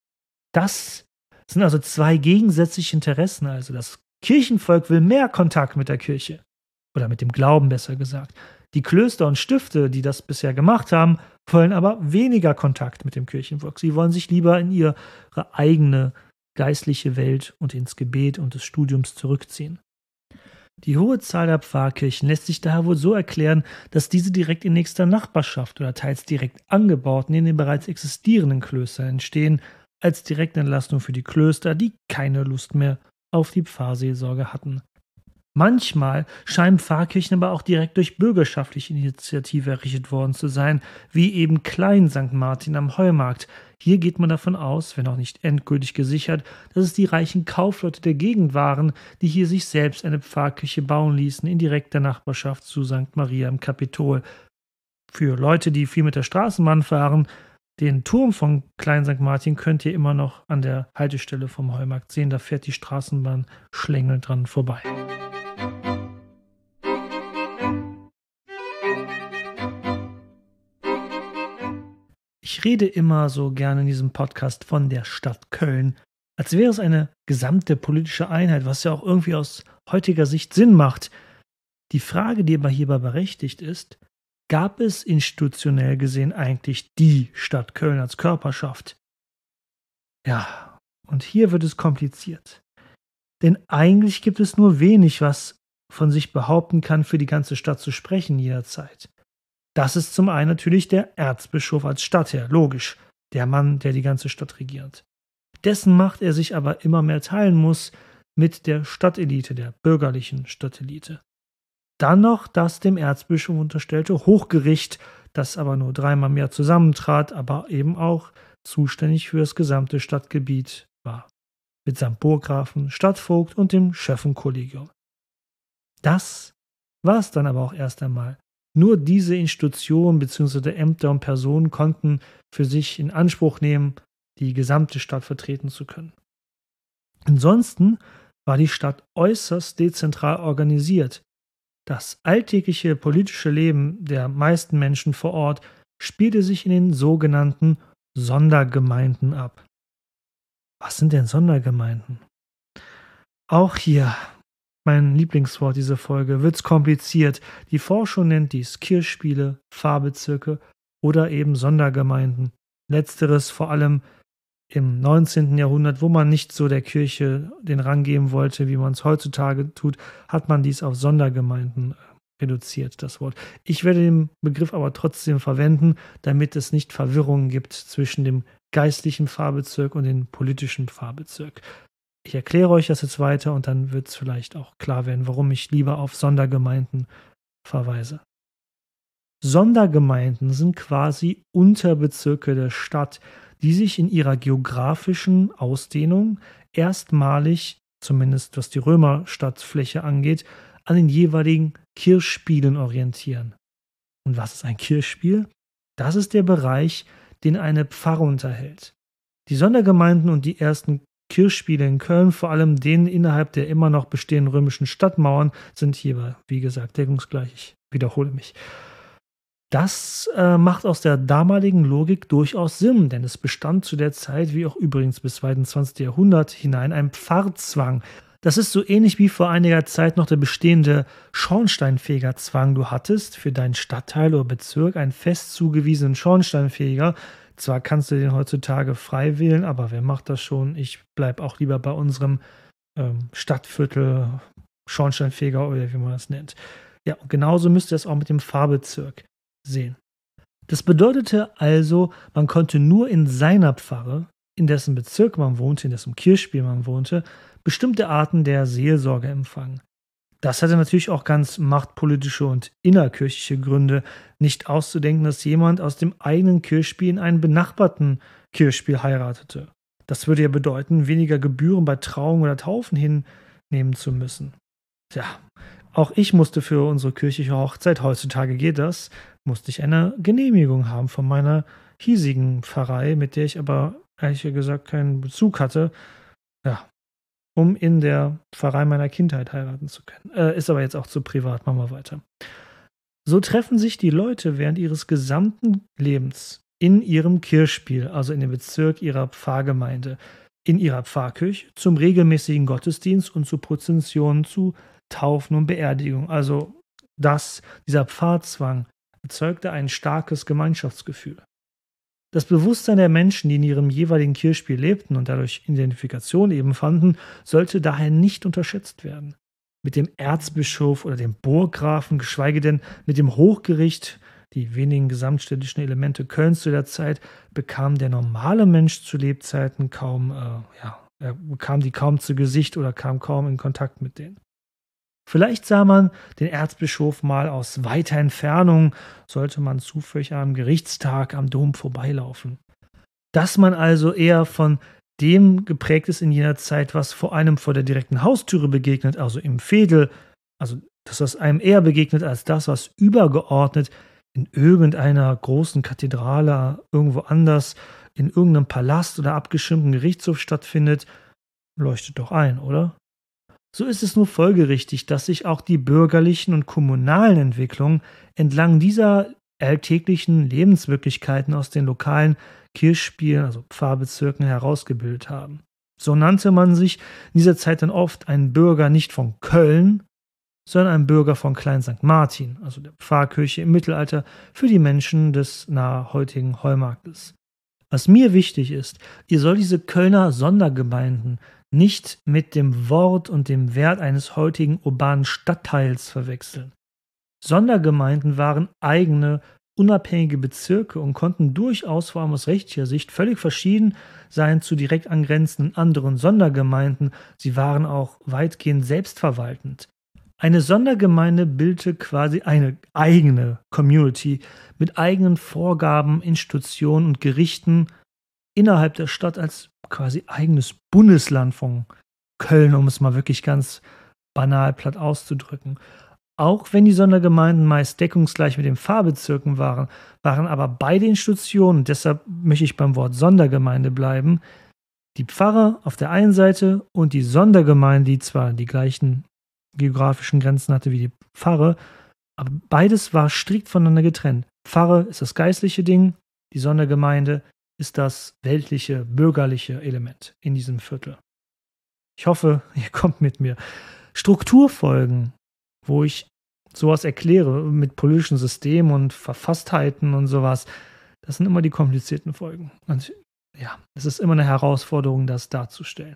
Das sind also zwei gegensätzliche Interessen. Also das Kirchenvolk will mehr Kontakt mit der Kirche. Oder mit dem Glauben besser gesagt. Die Klöster und Stifte, die das bisher gemacht haben, wollen aber weniger Kontakt mit dem Kirchenvolk. Sie wollen sich lieber in ihre eigene geistliche Welt und ins Gebet und des Studiums zurückziehen. Die hohe Zahl der Pfarrkirchen lässt sich daher wohl so erklären, dass diese direkt in nächster Nachbarschaft oder teils direkt angebauten in den bereits existierenden Klöstern entstehen, als Direktentlastung für die Klöster, die keine Lust mehr auf die Pfarrseelsorge hatten. Manchmal scheinen Pfarrkirchen aber auch direkt durch bürgerschaftliche Initiative errichtet worden zu sein, wie eben Klein Sankt Martin am Heumarkt. Hier geht man davon aus, wenn auch nicht endgültig gesichert, dass es die reichen Kaufleute der Gegend waren, die hier sich selbst eine Pfarrkirche bauen ließen in direkter Nachbarschaft zu Sankt Maria im Kapitol. Für Leute, die viel mit der Straßenbahn fahren, den Turm von Klein Sankt Martin könnt ihr immer noch an der Haltestelle vom Heumarkt sehen, da fährt die Straßenbahn schlängelnd dran vorbei. Ich rede immer so gerne in diesem Podcast von der Stadt Köln, als wäre es eine gesamte politische Einheit, was ja auch irgendwie aus heutiger Sicht Sinn macht. Die Frage, die aber hierbei berechtigt ist, gab es institutionell gesehen eigentlich die Stadt Köln als Körperschaft? Ja, und hier wird es kompliziert. Denn eigentlich gibt es nur wenig, was von sich behaupten kann, für die ganze Stadt zu sprechen jederzeit. Das ist zum einen natürlich der Erzbischof als Stadtherr, logisch, der Mann, der die ganze Stadt regiert. Dessen Macht er sich aber immer mehr teilen muss mit der Stadtelite, der bürgerlichen Stadtelite. Dann noch das dem Erzbischof unterstellte Hochgericht, das aber nur dreimal im Jahr zusammentrat, aber eben auch zuständig für das gesamte Stadtgebiet war, mitsamt Burggrafen, Stadtvogt und dem Schöffenkollegium. Das war es dann aber auch erst einmal. Nur diese Institutionen bzw. Ämter und Personen konnten für sich in Anspruch nehmen, die gesamte Stadt vertreten zu können. Ansonsten war die Stadt äußerst dezentral organisiert. Das alltägliche politische Leben der meisten Menschen vor Ort spielte sich in den sogenannten Sondergemeinden ab. Was sind denn Sondergemeinden? Auch hier, mein Lieblingswort dieser Folge, wird es kompliziert. Die Forschung nennt dies Kirchspiele, Pfarrbezirke oder eben Sondergemeinden. Letzteres vor allem im neunzehnten Jahrhundert, wo man nicht so der Kirche den Rang geben wollte, wie man es heutzutage tut, hat man dies auf Sondergemeinden reduziert, das Wort. Ich werde den Begriff aber trotzdem verwenden, damit es nicht Verwirrungen gibt zwischen dem geistlichen Pfarrbezirk und dem politischen Pfarrbezirk. Ich erkläre euch das jetzt weiter und dann wird es vielleicht auch klar werden, warum ich lieber auf Sondergemeinden verweise. Sondergemeinden sind quasi Unterbezirke der Stadt, die sich in ihrer geografischen Ausdehnung erstmalig, zumindest was die Römerstadtfläche angeht, an den jeweiligen Kirchspielen orientieren. Und was ist ein Kirchspiel? Das ist der Bereich, den eine Pfarre unterhält. Die Sondergemeinden und die ersten Kirchspiele in Köln, vor allem denen innerhalb der immer noch bestehenden römischen Stadtmauern, sind hierbei, wie gesagt, deckungsgleich. Ich wiederhole mich. Das äh, macht aus der damaligen Logik durchaus Sinn, denn es bestand zu der Zeit, wie auch übrigens bis weit ins zwanzigste Jahrhundert hinein, ein Pfarrzwang. Das ist so ähnlich wie vor einiger Zeit noch der bestehende Schornsteinfegerzwang. Du hattest für deinen Stadtteil oder Bezirk einen fest zugewiesenen Schornsteinfeger. Zwar kannst du den heutzutage frei wählen, aber wer macht das schon? Ich bleibe auch lieber bei unserem ähm, Stadtviertel Schornsteinfeger oder wie man das nennt. Ja, und genauso müsst ihr es auch mit dem Pfarrbezirk sehen. Das bedeutete also, man konnte nur in seiner Pfarre, in dessen Bezirk man wohnte, in dessen Kirchspiel man wohnte, bestimmte Arten der Seelsorge empfangen. Das hatte natürlich auch ganz machtpolitische und innerkirchliche Gründe, nicht auszudenken, dass jemand aus dem eigenen Kirchspiel in einen benachbarten Kirchspiel heiratete. Das würde ja bedeuten, weniger Gebühren bei Trauungen oder Taufen hinnehmen zu müssen. Tja, auch ich musste für unsere kirchliche Hochzeit, heutzutage geht das, musste ich eine Genehmigung haben von meiner hiesigen Pfarrei, mit der ich aber ehrlich gesagt keinen Bezug hatte, ja, um in der Pfarrei meiner Kindheit heiraten zu können. Äh, ist aber jetzt auch zu privat, machen wir weiter. So treffen sich die Leute während ihres gesamten Lebens in ihrem Kirchspiel, also in dem Bezirk ihrer Pfarrgemeinde, in ihrer Pfarrkirche, zum regelmäßigen Gottesdienst und zu Prozessionen, zu Taufen und Beerdigung. Also das, dieser Pfarrzwang erzeugte ein starkes Gemeinschaftsgefühl. Das Bewusstsein der Menschen, die in ihrem jeweiligen Kirchspiel lebten und dadurch Identifikation eben fanden, sollte daher nicht unterschätzt werden. Mit dem Erzbischof oder dem Burggrafen, geschweige denn mit dem Hochgericht, die wenigen gesamtstädtischen Elemente Kölns zu der Zeit, bekam der normale Mensch zu Lebzeiten kaum, äh, ja, er bekam die kaum zu Gesicht oder kam kaum in Kontakt mit denen. Vielleicht sah man den Erzbischof mal aus weiter Entfernung, sollte man zufällig am Gerichtstag am Dom vorbeilaufen. Dass man also eher von dem geprägt ist in jener Zeit, was vor einem vor der direkten Haustüre begegnet, also im Veedel, also dass das einem eher begegnet als das, was übergeordnet in irgendeiner großen Kathedrale, irgendwo anders, in irgendeinem Palast oder abgeschirmten Gerichtshof stattfindet, leuchtet doch ein, oder? So ist es nur folgerichtig, dass sich auch die bürgerlichen und kommunalen Entwicklungen entlang dieser alltäglichen Lebenswirklichkeiten aus den lokalen Kirchspielen, also Pfarrbezirken, herausgebildet haben. So nannte man sich in dieser Zeit dann oft ein Bürger nicht von Köln, sondern ein Bürger von Klein Sankt Martin, also der Pfarrkirche im Mittelalter für die Menschen des nahe heutigen Heumarktes. Was mir wichtig ist, ihr sollt diese Kölner Sondergemeinden nicht mit dem Wort und dem Wert eines heutigen urbanen Stadtteils verwechseln. Sondergemeinden waren eigene, unabhängige Bezirke und konnten durchaus vor allem aus rechtlicher Sicht völlig verschieden sein zu direkt angrenzenden anderen Sondergemeinden. Sie waren auch weitgehend selbstverwaltend. Eine Sondergemeinde bildete quasi eine eigene Community mit eigenen Vorgaben, Institutionen und Gerichten innerhalb der Stadt als quasi eigenes Bundesland von Köln, um es mal wirklich ganz banal platt auszudrücken. Auch wenn die Sondergemeinden meist deckungsgleich mit den Pfarrbezirken waren, waren aber beide Institutionen, deshalb möchte ich beim Wort Sondergemeinde bleiben, die Pfarrer auf der einen Seite und die Sondergemeinde, die zwar die gleichen geografischen Grenzen hatte wie die Pfarre. Aber beides war strikt voneinander getrennt. Pfarre ist das geistliche Ding, die Sondergemeinde ist das weltliche, bürgerliche Element in diesem Viertel. Ich hoffe, ihr kommt mit mir. Strukturfolgen, wo ich sowas erkläre mit politischen Systemen und Verfasstheiten und sowas, das sind immer die komplizierten Folgen. Und ja, es ist immer eine Herausforderung, das darzustellen.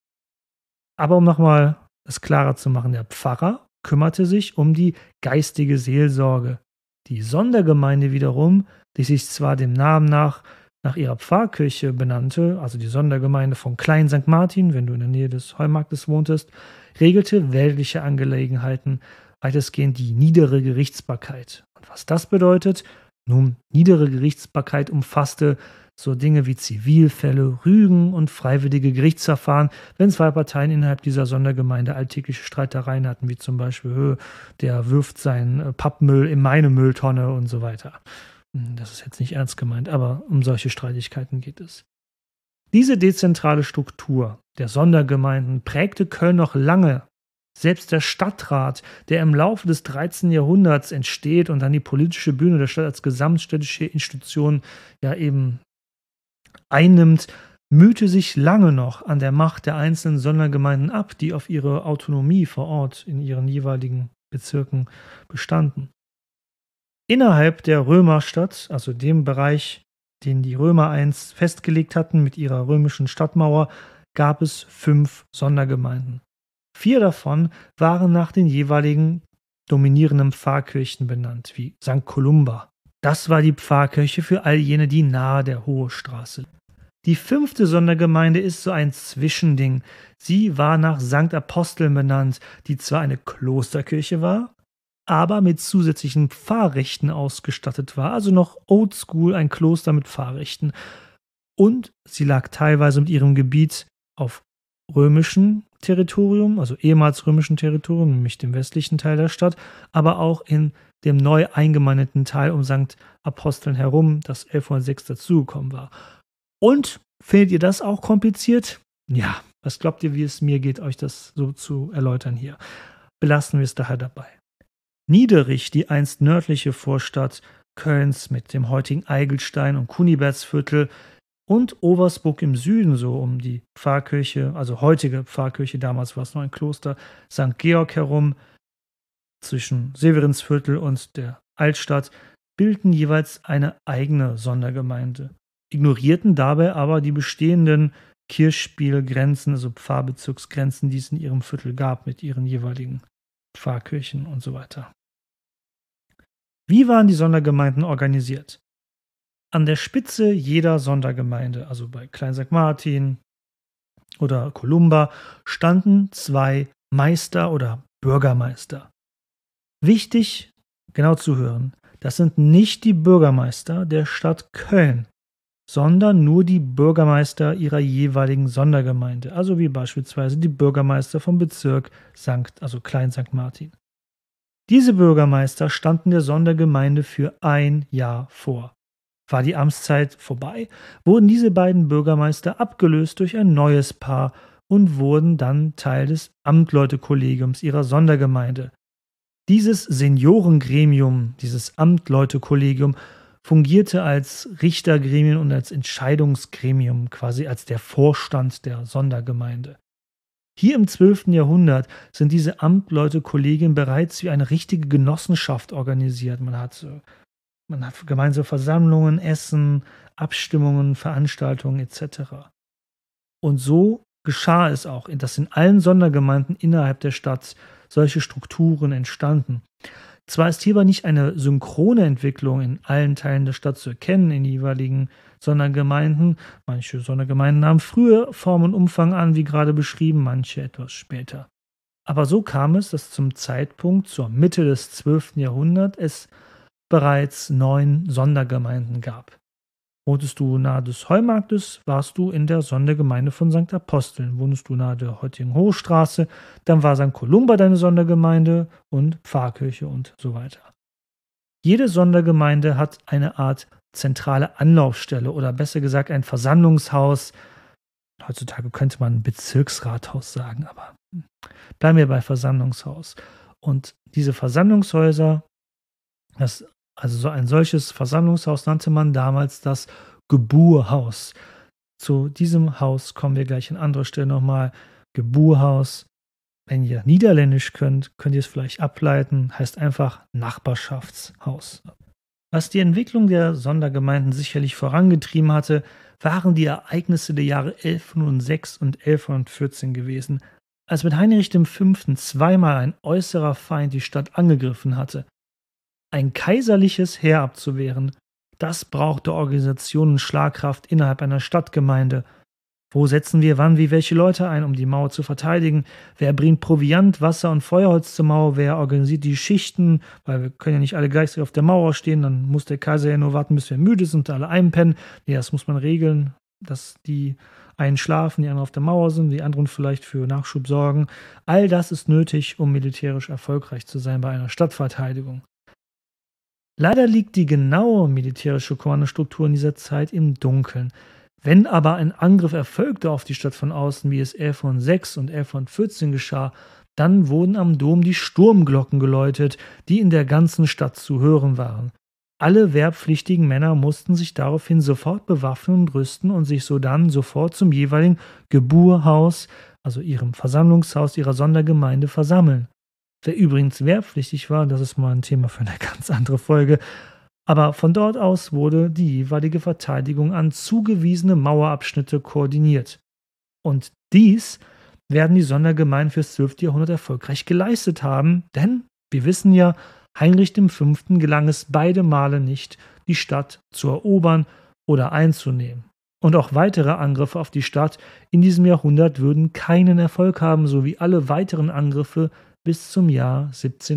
Aber um nochmal es klarer zu machen, der Pfarrer kümmerte sich um die geistige Seelsorge. Die Sondergemeinde wiederum, die sich zwar dem Namen nach nach ihrer Pfarrkirche benannte, also die Sondergemeinde von Klein Sankt Martin, wenn du in der Nähe des Heumarktes wohntest, regelte weltliche Angelegenheiten, weitestgehend die niedere Gerichtsbarkeit. Und was das bedeutet? Nun, niedere Gerichtsbarkeit umfasste so Dinge wie Zivilfälle, Rügen und freiwillige Gerichtsverfahren, wenn zwei Parteien innerhalb dieser Sondergemeinde alltägliche Streitereien hatten, wie zum Beispiel, der wirft seinen Pappmüll in meine Mülltonne und so weiter. Das ist jetzt nicht ernst gemeint, aber um solche Streitigkeiten geht es. Diese dezentrale Struktur der Sondergemeinden prägte Köln noch lange. Selbst der Stadtrat, der im Laufe des dreizehnten Jahrhunderts entsteht und dann die politische Bühne der Stadt als gesamtstädtische Institution ja eben einnimmt, mühte sich lange noch an der Macht der einzelnen Sondergemeinden ab, die auf ihre Autonomie vor Ort in ihren jeweiligen Bezirken bestanden. Innerhalb der Römerstadt, also dem Bereich, den die Römer einst festgelegt hatten mit ihrer römischen Stadtmauer, gab es fünf Sondergemeinden. Vier davon waren nach den jeweiligen dominierenden Pfarrkirchen benannt, wie Sankt Columba. Das war die Pfarrkirche für all jene, die nahe der Hohe Straße. Die fünfte Sondergemeinde ist so ein Zwischending. Sie war nach Sankt Aposteln benannt, die zwar eine Klosterkirche war, aber mit zusätzlichen Pfarrrechten ausgestattet war, also noch oldschool ein Kloster mit Pfarrrechten. Und sie lag teilweise mit ihrem Gebiet auf römischem Territorium, also ehemals römischem Territorium, nämlich dem westlichen Teil der Stadt, aber auch in dem neu eingemeindeten Teil um Sankt Aposteln herum, das elfhundertsechs dazugekommen war. Und findet ihr das auch kompliziert? Ja, was glaubt ihr, wie es mir geht, euch das so zu erläutern hier? Belassen wir es daher dabei. Niederich, die einst nördliche Vorstadt Kölns mit dem heutigen Eigelstein und Kunibertsviertel, und Oversburg im Süden, so um die Pfarrkirche, also heutige Pfarrkirche, damals war es noch ein Kloster, Sankt Georg herum, zwischen Severinsviertel und der Altstadt, bildeten jeweils eine eigene Sondergemeinde, ignorierten dabei aber die bestehenden Kirchspielgrenzen, also Pfarrbezirksgrenzen, die es in ihrem Viertel gab, mit ihren jeweiligen Pfarrkirchen und so weiter. Wie waren die Sondergemeinden organisiert? An der Spitze jeder Sondergemeinde, also bei Klein Sankt Martin oder Columba, standen zwei Meister oder Bürgermeister. Wichtig, genau zuhören, das sind nicht die Bürgermeister der Stadt Köln, sondern nur die Bürgermeister ihrer jeweiligen Sondergemeinde, also wie beispielsweise die Bürgermeister vom Bezirk Sankt, also Klein Sankt Martin. Diese Bürgermeister standen der Sondergemeinde für ein Jahr vor. War die Amtszeit vorbei, wurden diese beiden Bürgermeister abgelöst durch ein neues Paar und wurden dann Teil des Amtleutekollegiums ihrer Sondergemeinde. Dieses Seniorengremium, dieses Amtleutekollegium, fungierte als Richtergremium und als Entscheidungsgremium, quasi als der Vorstand der Sondergemeinde. Hier im zwölften Jahrhundert sind diese Amtleutekollegien bereits wie eine richtige Genossenschaft organisiert. Man hat Man hat gemeinsame Versammlungen, Essen, Abstimmungen, Veranstaltungen et cetera. Und so geschah es auch, dass in allen Sondergemeinden innerhalb der Stadt solche Strukturen entstanden. Zwar ist hierbei nicht eine synchrone Entwicklung in allen Teilen der Stadt zu erkennen, in jeweiligen Sondergemeinden. Manche Sondergemeinden nahmen früher Form und Umfang an, wie gerade beschrieben, manche etwas später. Aber so kam es, dass zum Zeitpunkt zur Mitte des zwölften Jahrhunderts es bereits neun Sondergemeinden gab. Wohntest du nahe des Heumarktes, warst du in der Sondergemeinde von Sankt Aposteln. Wohntest du nahe der heutigen Hohe Straße, dann war Sankt Columba deine Sondergemeinde und Pfarrkirche und so weiter. Jede Sondergemeinde hat eine Art zentrale Anlaufstelle oder besser gesagt ein Versammlungshaus. Heutzutage könnte man Bezirksrathaus sagen, aber bleiben wir bei Versammlungshaus. Und diese Versammlungshäuser, das, also so ein solches Versammlungshaus nannte man damals das Geburhaus. Zu diesem Haus kommen wir gleich an anderer Stelle nochmal. Geburhaus. Wenn ihr Niederländisch könnt, könnt ihr es vielleicht ableiten, heißt einfach Nachbarschaftshaus. Was die Entwicklung der Sondergemeinden sicherlich vorangetrieben hatte, waren die Ereignisse der Jahre elfhundertsechs und elfhundertvierzehn gewesen, als mit Heinrich der Fünfte zweimal ein äußerer Feind die Stadt angegriffen hatte. Ein kaiserliches Heer abzuwehren, das brauchte Organisation und Schlagkraft innerhalb einer Stadtgemeinde. Wo setzen wir wann wie welche Leute ein, um die Mauer zu verteidigen? Wer bringt Proviant, Wasser und Feuerholz zur Mauer? Wer organisiert die Schichten? Weil wir können ja nicht alle gleichzeitig auf der Mauer stehen, dann muss der Kaiser ja nur warten, bis wir müde sind und alle einpennen. Nee, das muss man regeln, dass die einen schlafen, die anderen auf der Mauer sind, die anderen vielleicht für Nachschub sorgen. All das ist nötig, um militärisch erfolgreich zu sein bei einer Stadtverteidigung. Leider liegt die genaue militärische Kommandostruktur in dieser Zeit im Dunkeln. Wenn aber ein Angriff erfolgte auf die Stadt von außen, wie es elfhundertsechs und elfhundertvierzehn geschah, dann wurden am Dom die Sturmglocken geläutet, die in der ganzen Stadt zu hören waren. Alle wehrpflichtigen Männer mussten sich daraufhin sofort bewaffnen und rüsten und sich sodann sofort zum jeweiligen Geburhaus, also ihrem Versammlungshaus ihrer Sondergemeinde, versammeln. Wer übrigens wehrpflichtig war, das ist mal ein Thema für eine ganz andere Folge, aber von dort aus wurde die jeweilige Verteidigung an zugewiesene Mauerabschnitte koordiniert. Und dies werden die Sondergemeinden fürs zwölfte Jahrhundert erfolgreich geleistet haben, denn wir wissen ja, Heinrich der Fünfte gelang es beide Male nicht, die Stadt zu erobern oder einzunehmen. Und auch weitere Angriffe auf die Stadt in diesem Jahrhundert würden keinen Erfolg haben, so wie alle weiteren Angriffe bis zum Jahr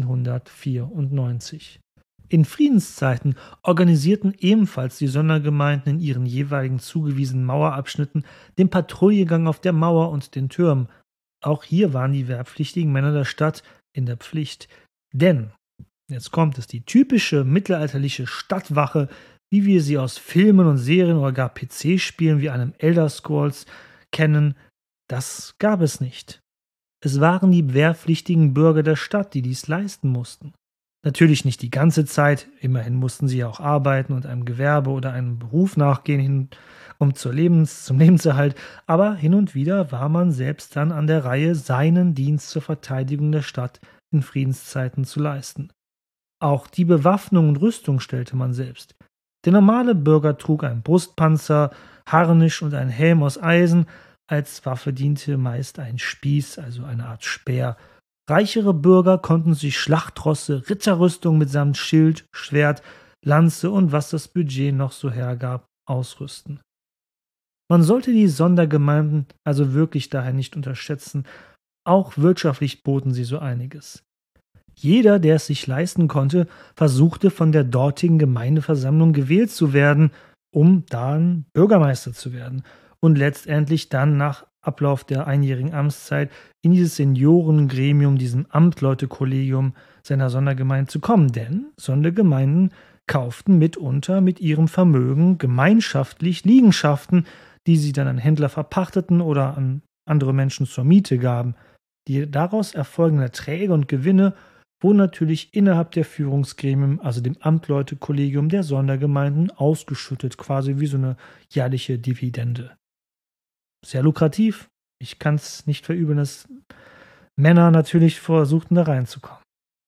siebzehnhundertvierundneunzig. In Friedenszeiten organisierten ebenfalls die Sondergemeinden in ihren jeweiligen zugewiesenen Mauerabschnitten den Patrouillengang auf der Mauer und den Türmen. Auch hier waren die wehrpflichtigen Männer der Stadt in der Pflicht. Denn, jetzt kommt es, die typische mittelalterliche Stadtwache, wie wir sie aus Filmen und Serien oder gar P C-Spielen wie einem Elder Scrolls kennen, das gab es nicht. Es waren die wehrpflichtigen Bürger der Stadt, die dies leisten mussten. Natürlich nicht die ganze Zeit, immerhin mussten sie ja auch arbeiten und einem Gewerbe oder einem Beruf nachgehen, um zur Lebens-, zum Lebenserhalt, aber hin und wieder war man selbst dann an der Reihe, seinen Dienst zur Verteidigung der Stadt in Friedenszeiten zu leisten. Auch die Bewaffnung und Rüstung stellte man selbst. Der normale Bürger trug einen Brustpanzer, Harnisch und einen Helm aus Eisen, als Waffe diente meist ein Spieß, also eine Art Speer. Reichere Bürger konnten sich Schlachtrosse, Ritterrüstung mitsamt Schild, Schwert, Lanze und was das Budget noch so hergab, ausrüsten. Man sollte die Sondergemeinden also wirklich daher nicht unterschätzen, auch wirtschaftlich boten sie so einiges. Jeder, der es sich leisten konnte, versuchte von der dortigen Gemeindeversammlung gewählt zu werden, um dann Bürgermeister zu werden und letztendlich dann nach Ablauf der einjährigen Amtszeit in dieses Seniorengremium, diesem Amtleutekollegium seiner Sondergemeinde zu kommen. Denn Sondergemeinden kauften mitunter mit ihrem Vermögen gemeinschaftlich Liegenschaften, die sie dann an Händler verpachteten oder an andere Menschen zur Miete gaben. Die daraus erfolgenden Erträge und Gewinne wurden natürlich innerhalb der Führungsgremien, also dem Amtleutekollegium der Sondergemeinden, ausgeschüttet, quasi wie so eine jährliche Dividende. Sehr lukrativ. Ich kann es nicht verübeln, dass Männer natürlich versuchten, da reinzukommen.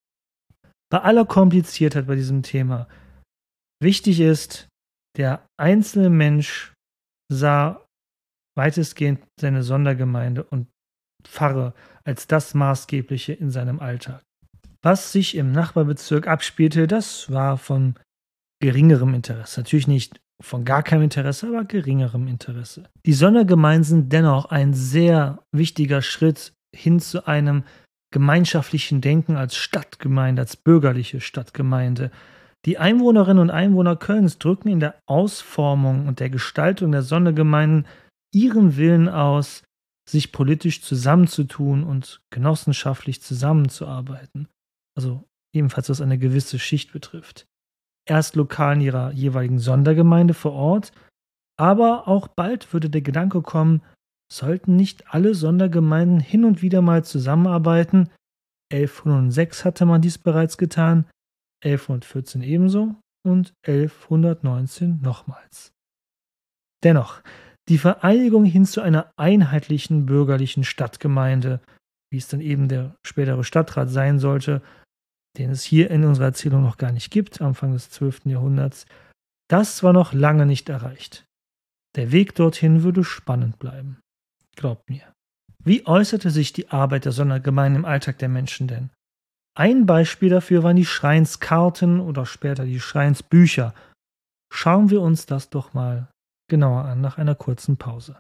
Bei aller Kompliziertheit bei diesem Thema, wichtig ist, der einzelne Mensch sah weitestgehend seine Sondergemeinde und Pfarre als das Maßgebliche in seinem Alltag. Was sich im Nachbarbezirk abspielte, das war von geringerem Interesse. Natürlich nicht von gar keinem Interesse, aber geringerem Interesse. Die Sondergemeinden sind dennoch ein sehr wichtiger Schritt hin zu einem gemeinschaftlichen Denken als Stadtgemeinde, als bürgerliche Stadtgemeinde. Die Einwohnerinnen und Einwohner Kölns drücken in der Ausformung und der Gestaltung der Sondergemeinden ihren Willen aus, sich politisch zusammenzutun und genossenschaftlich zusammenzuarbeiten. Also ebenfalls was eine gewisse Schicht betrifft. Erst lokal in ihrer jeweiligen Sondergemeinde vor Ort, aber auch bald würde der Gedanke kommen, sollten nicht alle Sondergemeinden hin und wieder mal zusammenarbeiten, elfhundertsechs hatte man dies bereits getan, elfhundertvierzehn ebenso und elfhundertneunzehn nochmals. Dennoch, die Vereinigung hin zu einer einheitlichen bürgerlichen Stadtgemeinde, wie es dann eben der spätere Stadtrat sein sollte, den es hier in unserer Erzählung noch gar nicht gibt, Anfang des zwölften Jahrhunderts, das war noch lange nicht erreicht. Der Weg dorthin würde spannend bleiben. Glaubt mir. Wie äußerte sich die Arbeit der Sondergemeinde im Alltag der Menschen denn? Ein Beispiel dafür waren die Schreinskarten oder später die Schreinsbücher. Schauen wir uns das doch mal genauer an nach einer kurzen Pause.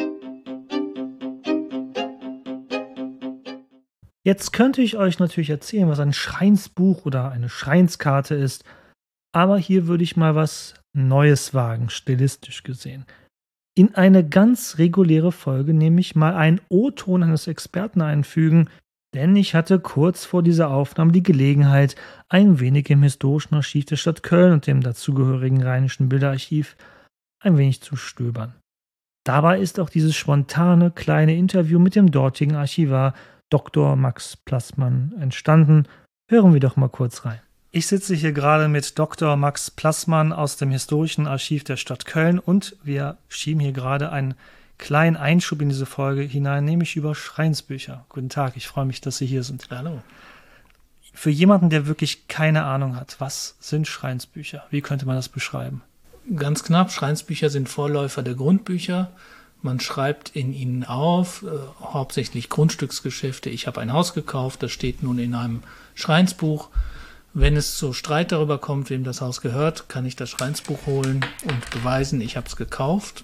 Jetzt könnte ich euch natürlich erzählen, was ein Schreinsbuch oder eine Schreinskarte ist, aber hier würde ich mal was Neues wagen, stilistisch gesehen. In eine ganz reguläre Folge nämlich mal einen O-Ton eines Experten einfügen, denn ich hatte kurz vor dieser Aufnahme die Gelegenheit, ein wenig im historischen Archiv der Stadt Köln und dem dazugehörigen Rheinischen Bilderarchiv ein wenig zu stöbern. Dabei ist auch dieses spontane kleine Interview mit dem dortigen Archivar Doktor Max Plassmann entstanden. Hören wir doch mal kurz rein. Ich sitze hier gerade mit Doktor Max Plassmann aus dem Historischen Archiv der Stadt Köln und wir schieben hier gerade einen kleinen Einschub in diese Folge hinein, nämlich über Schreinsbücher. Guten Tag, ich freue mich, dass Sie hier sind. Hallo. Für jemanden, der wirklich keine Ahnung hat, was sind Schreinsbücher? Wie könnte man das beschreiben? Ganz knapp, Schreinsbücher sind Vorläufer der Grundbücher. Man schreibt in ihnen auf, äh, hauptsächlich Grundstücksgeschäfte. Ich habe ein Haus gekauft, das steht nun in einem Schreinsbuch. Wenn es zu Streit darüber kommt, wem das Haus gehört, kann ich das Schreinsbuch holen und beweisen, ich habe es gekauft.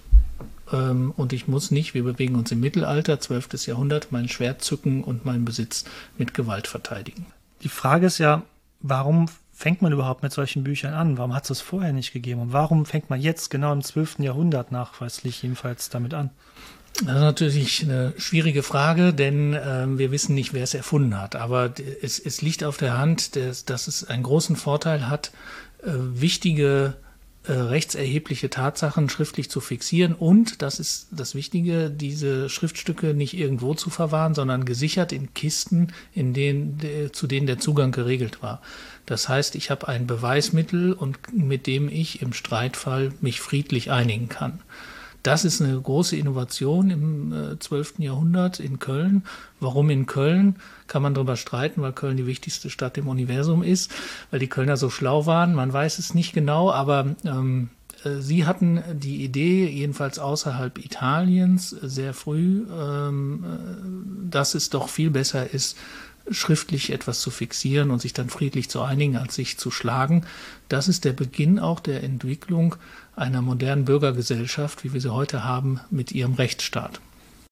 Ähm, und ich muss nicht, wir bewegen uns im Mittelalter, zwölftes Jahrhundert, mein Schwert zücken und meinen Besitz mit Gewalt verteidigen. Die Frage ist ja, warum fängt man überhaupt mit solchen Büchern an? Warum hat es das vorher nicht gegeben? Und warum fängt man jetzt genau im zwölften Jahrhundert nachweislich jedenfalls damit an? Das ist natürlich eine schwierige Frage, denn äh, wir wissen nicht, wer es erfunden hat. Aber es, es liegt auf der Hand, dass, dass es einen großen Vorteil hat, äh, wichtige äh, rechtserhebliche Tatsachen schriftlich zu fixieren. Und, das ist das Wichtige, diese Schriftstücke nicht irgendwo zu verwahren, sondern gesichert in Kisten, in denen, de, zu denen der Zugang geregelt war. Das heißt, ich habe ein Beweismittel, und mit dem ich im Streitfall mich friedlich einigen kann. Das ist eine große Innovation im äh, zwölften Jahrhundert in Köln. Warum in Köln? Kann man darüber streiten, weil Köln die wichtigste Stadt im Universum ist, weil die Kölner so schlau waren. Man weiß es nicht genau, aber ähm, äh, sie hatten die Idee, jedenfalls außerhalb Italiens, sehr früh, ähm, äh, dass es doch viel besser ist, schriftlich etwas zu fixieren und sich dann friedlich zu einigen, als sich zu schlagen. Das ist der Beginn auch der Entwicklung einer modernen Bürgergesellschaft, wie wir sie heute haben, mit ihrem Rechtsstaat.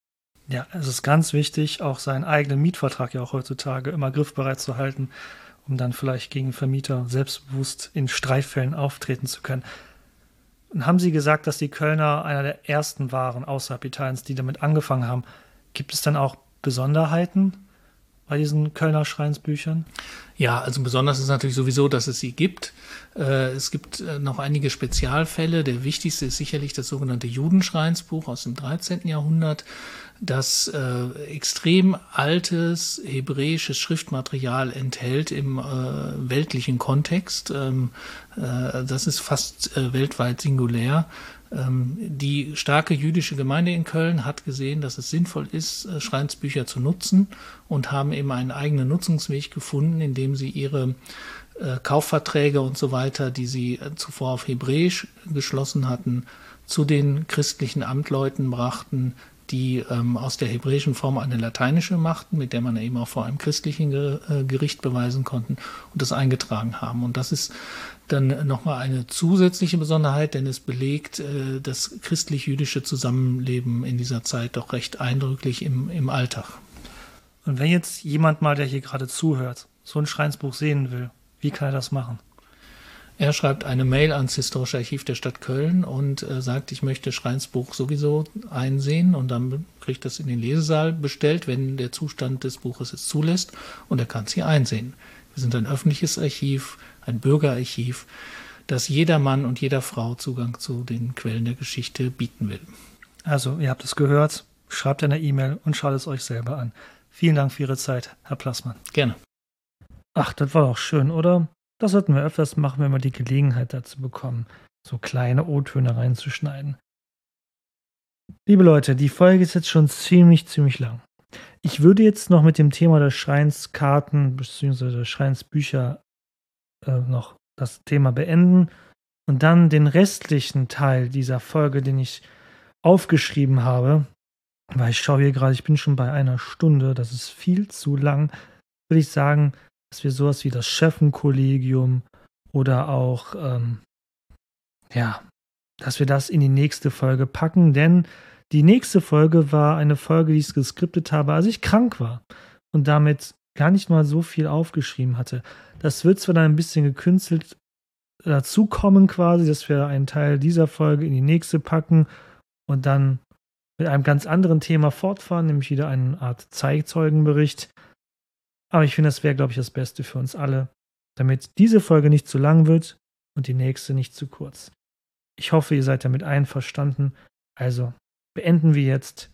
Ja, es ist ganz wichtig, auch seinen eigenen Mietvertrag ja auch heutzutage immer griffbereit zu halten, um dann vielleicht gegen Vermieter selbstbewusst in Streitfällen auftreten zu können. Und haben Sie gesagt, dass die Kölner einer der ersten waren außerhalb Italiens, die damit angefangen haben? Gibt es dann auch Besonderheiten bei diesen Kölner Schreinsbüchern? Ja, also besonders ist natürlich sowieso, dass es sie gibt. Äh, es gibt äh, noch einige Spezialfälle. Der wichtigste ist sicherlich das sogenannte Judenschreinsbuch aus dem dreizehnten Jahrhundert, das äh, extrem altes hebräisches Schriftmaterial enthält im äh, weltlichen Kontext. Ähm, äh, das ist fast äh, weltweit singulär. Die starke jüdische Gemeinde in Köln hat gesehen, dass es sinnvoll ist, Schreinsbücher zu nutzen, und haben eben einen eigenen Nutzungsweg gefunden, indem sie ihre Kaufverträge und so weiter, die sie zuvor auf Hebräisch geschlossen hatten, zu den christlichen Amtleuten brachten, die ähm, aus der hebräischen Form eine lateinische machten, mit der man eben auch vor einem christlichen Ger- äh, Gericht beweisen konnten, und das eingetragen haben. Und das ist dann nochmal eine zusätzliche Besonderheit, denn es belegt äh, das christlich-jüdische Zusammenleben in dieser Zeit doch recht eindrücklich im, im Alltag. Und wenn jetzt jemand mal, der hier gerade zuhört, so ein Schreinsbuch sehen will, wie kann er das machen? Er schreibt eine Mail ans Historische Archiv der Stadt Köln und äh, sagt, ich möchte Schreinsbuch sowieso einsehen, und dann kriegt das in den Lesesaal bestellt, wenn der Zustand des Buches es zulässt, und er kann es hier einsehen. Wir sind ein öffentliches Archiv, ein Bürgerarchiv, das jeder Mann und jeder Frau Zugang zu den Quellen der Geschichte bieten will. Also, ihr habt es gehört, schreibt eine E-Mail und schaut es euch selber an. Vielen Dank für Ihre Zeit, Herr Plassmann. Gerne. Ach, das war doch schön, oder? Das sollten wir öfters machen, wenn wir die Gelegenheit dazu bekommen, so kleine O-Töne reinzuschneiden. Liebe Leute, die Folge ist jetzt schon ziemlich, ziemlich lang. Ich würde jetzt noch mit dem Thema der Schreinskarten bzw. der Schreinsbücher äh, noch das Thema beenden und dann den restlichen Teil dieser Folge, den ich aufgeschrieben habe, weil ich schaue hier gerade, ich bin schon bei einer Stunde, das ist viel zu lang, würde ich sagen, dass wir sowas wie das Schöffenkollegium oder auch, ähm, ja, dass wir das in die nächste Folge packen, denn die nächste Folge war eine Folge, die ich geskriptet habe, als ich krank war und damit gar nicht mal so viel aufgeschrieben hatte. Das wird zwar dann ein bisschen gekünstelt dazukommen quasi, dass wir einen Teil dieser Folge in die nächste packen und dann mit einem ganz anderen Thema fortfahren, nämlich wieder eine Art Zeitzeugenbericht. Aber ich finde, das wäre, glaube ich, das Beste für uns alle, damit diese Folge nicht zu lang wird und die nächste nicht zu kurz. Ich hoffe, ihr seid damit einverstanden. Also beenden wir jetzt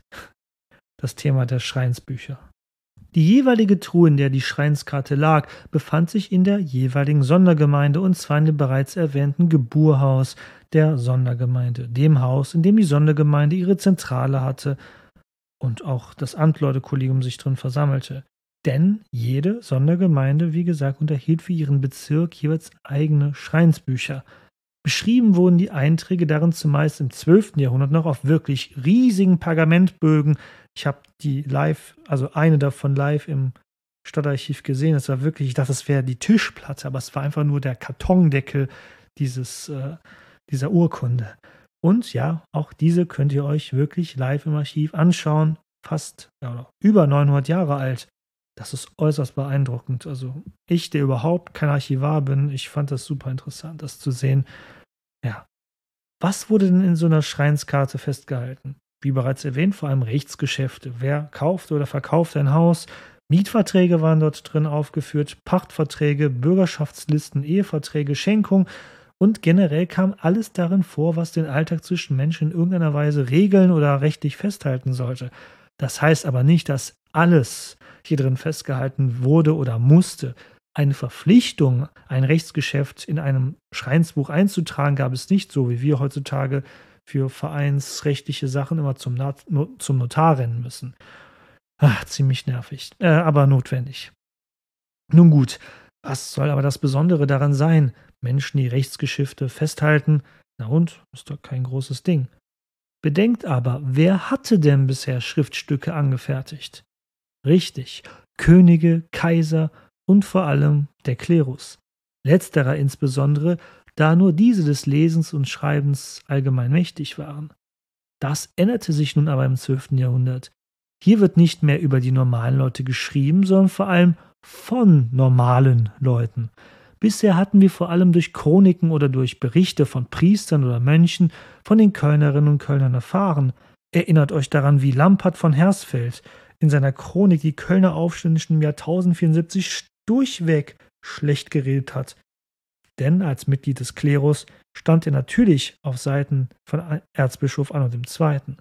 das Thema der Schreinsbücher. Die jeweilige Truhe, in der die Schreinskarte lag, befand sich in der jeweiligen Sondergemeinde, und zwar in dem bereits erwähnten Geburhaus der Sondergemeinde, dem Haus, in dem die Sondergemeinde ihre Zentrale hatte und auch das Amtleutekollegium sich drin versammelte. Denn jede Sondergemeinde, wie gesagt, unterhielt für ihren Bezirk jeweils eigene Schreinsbücher. Beschrieben wurden die Einträge darin zumeist im zwölften Jahrhundert noch auf wirklich riesigen Pergamentbögen. Ich habe die live, also eine davon live im Stadtarchiv gesehen. Das war wirklich, ich dachte, das wäre die Tischplatte, aber es war einfach nur der Kartondeckel dieses, äh, dieser Urkunde. Und ja, auch diese könnt ihr euch wirklich live im Archiv anschauen. Fast ja, über neunhundert Jahre alt. Das ist äußerst beeindruckend. Also ich, der überhaupt kein Archivar bin, ich fand das super interessant, das zu sehen. Ja. Was wurde denn in so einer Schreinskarte festgehalten? Wie bereits erwähnt, vor allem Rechtsgeschäfte. Wer kauft oder verkauft ein Haus? Mietverträge waren dort drin aufgeführt, Pachtverträge, Bürgerschaftslisten, Eheverträge, Schenkung, und generell kam alles darin vor, was den Alltag zwischen Menschen in irgendeiner Weise regeln oder rechtlich festhalten sollte. Das heißt aber nicht, dass alles hier drin festgehalten wurde oder musste. Eine Verpflichtung, ein Rechtsgeschäft in einem Schreinsbuch einzutragen, gab es nicht, so wie wir heutzutage für vereinsrechtliche Sachen immer zum, Not- zum Notar rennen müssen. Ach, ziemlich nervig, äh, aber notwendig. Nun gut, was soll aber das Besondere daran sein? Menschen, die Rechtsgeschäfte festhalten, na und, ist doch kein großes Ding. Bedenkt aber, wer hatte denn bisher Schriftstücke angefertigt? Richtig, Könige, Kaiser und vor allem der Klerus. Letzterer insbesondere, da nur diese des Lesens und Schreibens allgemein mächtig waren. Das änderte sich nun aber im zwölften Jahrhundert. Hier wird nicht mehr über die normalen Leute geschrieben, sondern vor allem von normalen Leuten. Bisher hatten wir vor allem durch Chroniken oder durch Berichte von Priestern oder Mönchen von den Kölnerinnen und Kölnern erfahren. Erinnert euch daran, wie Lampert von Hersfeld in seiner Chronik die Kölner Aufständischen im Jahr tausendvierundsiebzig durchweg schlecht geredet hat. Denn als Mitglied des Klerus stand er natürlich auf Seiten von Erzbischof Anno der Zweite.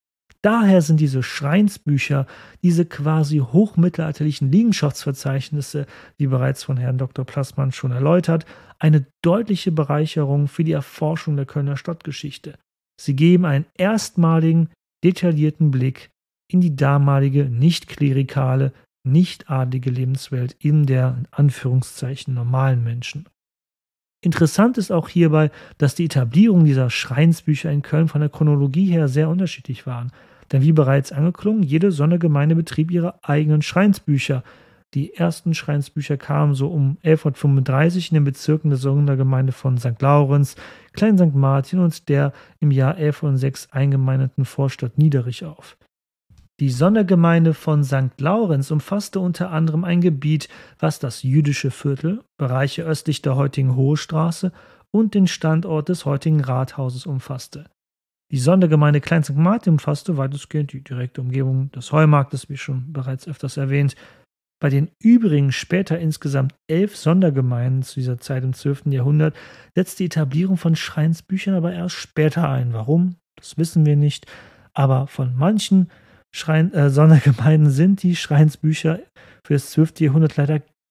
Daher sind diese Schreinsbücher, diese quasi hochmittelalterlichen Liegenschaftsverzeichnisse, wie bereits von Herrn Doktor Plassmann schon erläutert, eine deutliche Bereicherung für die Erforschung der Kölner Stadtgeschichte. Sie geben einen erstmaligen, detaillierten Blick in die damalige nicht-klerikale, nicht-adlige Lebenswelt in der, in Anführungszeichen, normalen Menschen. Interessant ist auch hierbei, dass die Etablierung dieser Schreinsbücher in Köln von der Chronologie her sehr unterschiedlich waren. Denn wie bereits angeklungen, jede Sondergemeinde betrieb ihre eigenen Schreinsbücher. Die ersten Schreinsbücher kamen so um elfhundertfünfunddreißig in den Bezirken der Sondergemeinde von Sankt Laurenz, Klein Sankt Martin und der im Jahr elfhundertsechs eingemeindeten Vorstadt Niederich auf. Die Sondergemeinde von Sankt Laurenz umfasste unter anderem ein Gebiet, was das jüdische Viertel, Bereiche östlich der heutigen Hohe Straße und den Standort des heutigen Rathauses umfasste. Die Sondergemeinde Klein Sankt Martin umfasste weitestgehend die direkte Umgebung des Heumarktes, wie schon bereits öfters erwähnt. Bei den übrigen später insgesamt elf Sondergemeinden zu dieser Zeit im zwölften Jahrhundert setzte die Etablierung von Schreinsbüchern aber erst später ein. Warum? Das wissen wir nicht. Aber von manchen Schrein, äh, Sondergemeinden sind die Schreinsbücher für das zwölfte Jahrhundert leider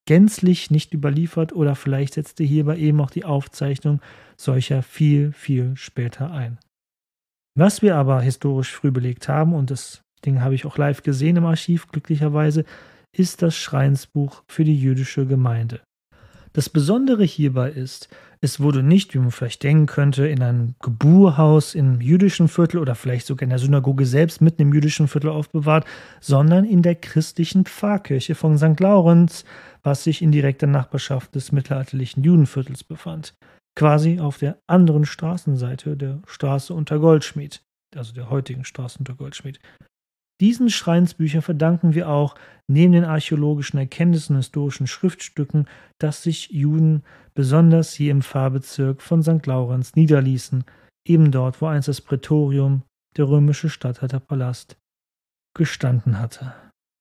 gänzlich nicht überliefert oder vielleicht setzte hierbei eben auch die Aufzeichnung solcher viel, viel später ein. Was wir aber historisch früh belegt haben, und das Ding habe ich auch live gesehen im Archiv glücklicherweise, ist das Schreinsbuch für die jüdische Gemeinde. Das Besondere hierbei ist, es wurde nicht, wie man vielleicht denken könnte, in einem Geburhaus im jüdischen Viertel oder vielleicht sogar in der Synagoge selbst mitten im jüdischen Viertel aufbewahrt, sondern in der christlichen Pfarrkirche von Sankt Laurenz, was sich in direkter Nachbarschaft des mittelalterlichen Judenviertels befand. Quasi auf der anderen Straßenseite der Straße unter Goldschmied, also der heutigen Straße unter Goldschmied. Diesen Schreinsbüchern verdanken wir auch, neben den archäologischen Erkenntnissen und historischen Schriftstücken, dass sich Juden besonders hier im Pfarrbezirk von Sankt Laurenz niederließen, eben dort, wo einst das Prätorium, der römische Statthalterpalast, gestanden hatte.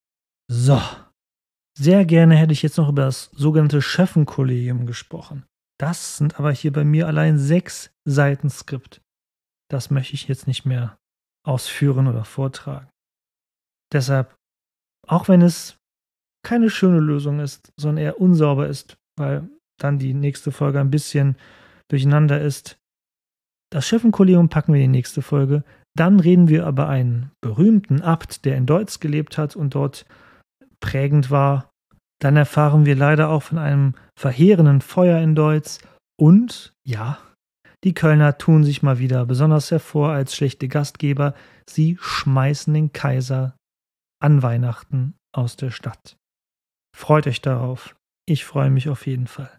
So, sehr gerne hätte ich jetzt noch über das sogenannte Schöffenkollegium gesprochen. Das sind aber hier bei mir allein sechs Seiten Skript. Das möchte ich jetzt nicht mehr ausführen oder vortragen. Deshalb, auch wenn es keine schöne Lösung ist, sondern eher unsauber ist, weil dann die nächste Folge ein bisschen durcheinander ist, das Schöffenkollegium packen wir in die nächste Folge. Dann reden wir über einen berühmten Abt, der in Deutz gelebt hat und dort prägend war. Dann erfahren wir leider auch von einem verheerenden Feuer in Deutz. Und, ja, die Kölner tun sich mal wieder besonders hervor als schlechte Gastgeber. Sie schmeißen den Kaiser an Weihnachten aus der Stadt. Freut euch darauf. Ich freue mich auf jeden Fall.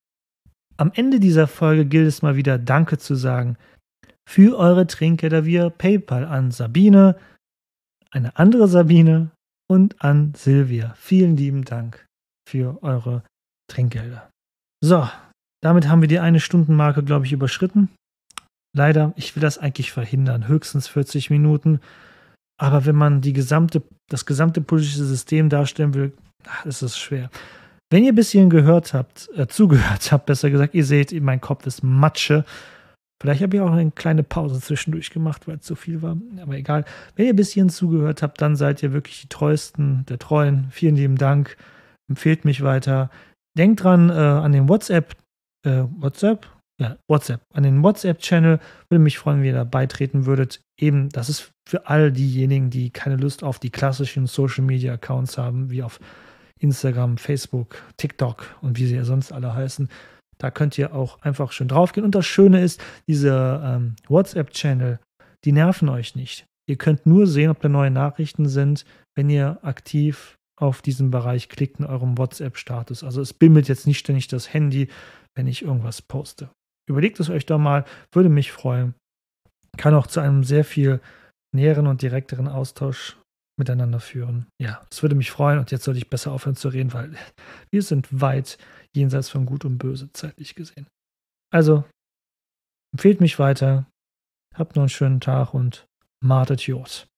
Am Ende dieser Folge gilt es mal wieder Danke zu sagen für eure Trinkgelder via PayPal an Sabine, eine andere Sabine und an Silvia. Vielen lieben Dank für eure Trinkgelder. So, damit haben wir die eine Stundenmarke, glaube ich, überschritten. Leider, ich will das eigentlich verhindern, höchstens vierzig Minuten. Aber wenn man die gesamte, das gesamte politische System darstellen will, ach, ist es schwer. Wenn ihr bis hierhin gehört habt, äh, zugehört habt, besser gesagt, ihr seht, mein Kopf ist Matsche. Vielleicht habe ich auch eine kleine Pause zwischendurch gemacht, weil es zu viel war, aber egal. Wenn ihr bis hierhin zugehört habt, dann seid ihr wirklich die Treuesten der Treuen. Vielen lieben Dank. Empfehlt mich weiter. Denkt dran, äh, an den WhatsApp, äh, WhatsApp? Ja, WhatsApp. An den WhatsApp-Channel. Würde mich freuen, wenn ihr da beitreten würdet. Eben, das ist für all diejenigen, die keine Lust auf die klassischen Social-Media-Accounts haben, wie auf Instagram, Facebook, TikTok und wie sie ja sonst alle heißen. Da könnt ihr auch einfach schön draufgehen. Und das Schöne ist, diese ähm, WhatsApp-Channel, die nerven euch nicht. Ihr könnt nur sehen, ob da neue Nachrichten sind, wenn ihr aktiv auf diesen Bereich klickt in eurem WhatsApp-Status. Also es bimmelt jetzt nicht ständig das Handy, wenn ich irgendwas poste. Überlegt es euch doch mal, würde mich freuen. Kann auch zu einem sehr viel näheren und direkteren Austausch miteinander führen. Ja, es würde mich freuen und jetzt sollte ich besser aufhören zu reden, weil wir sind weit jenseits von Gut und Böse zeitlich gesehen. Also, empfehlt mich weiter, habt noch einen schönen Tag und matet Jod.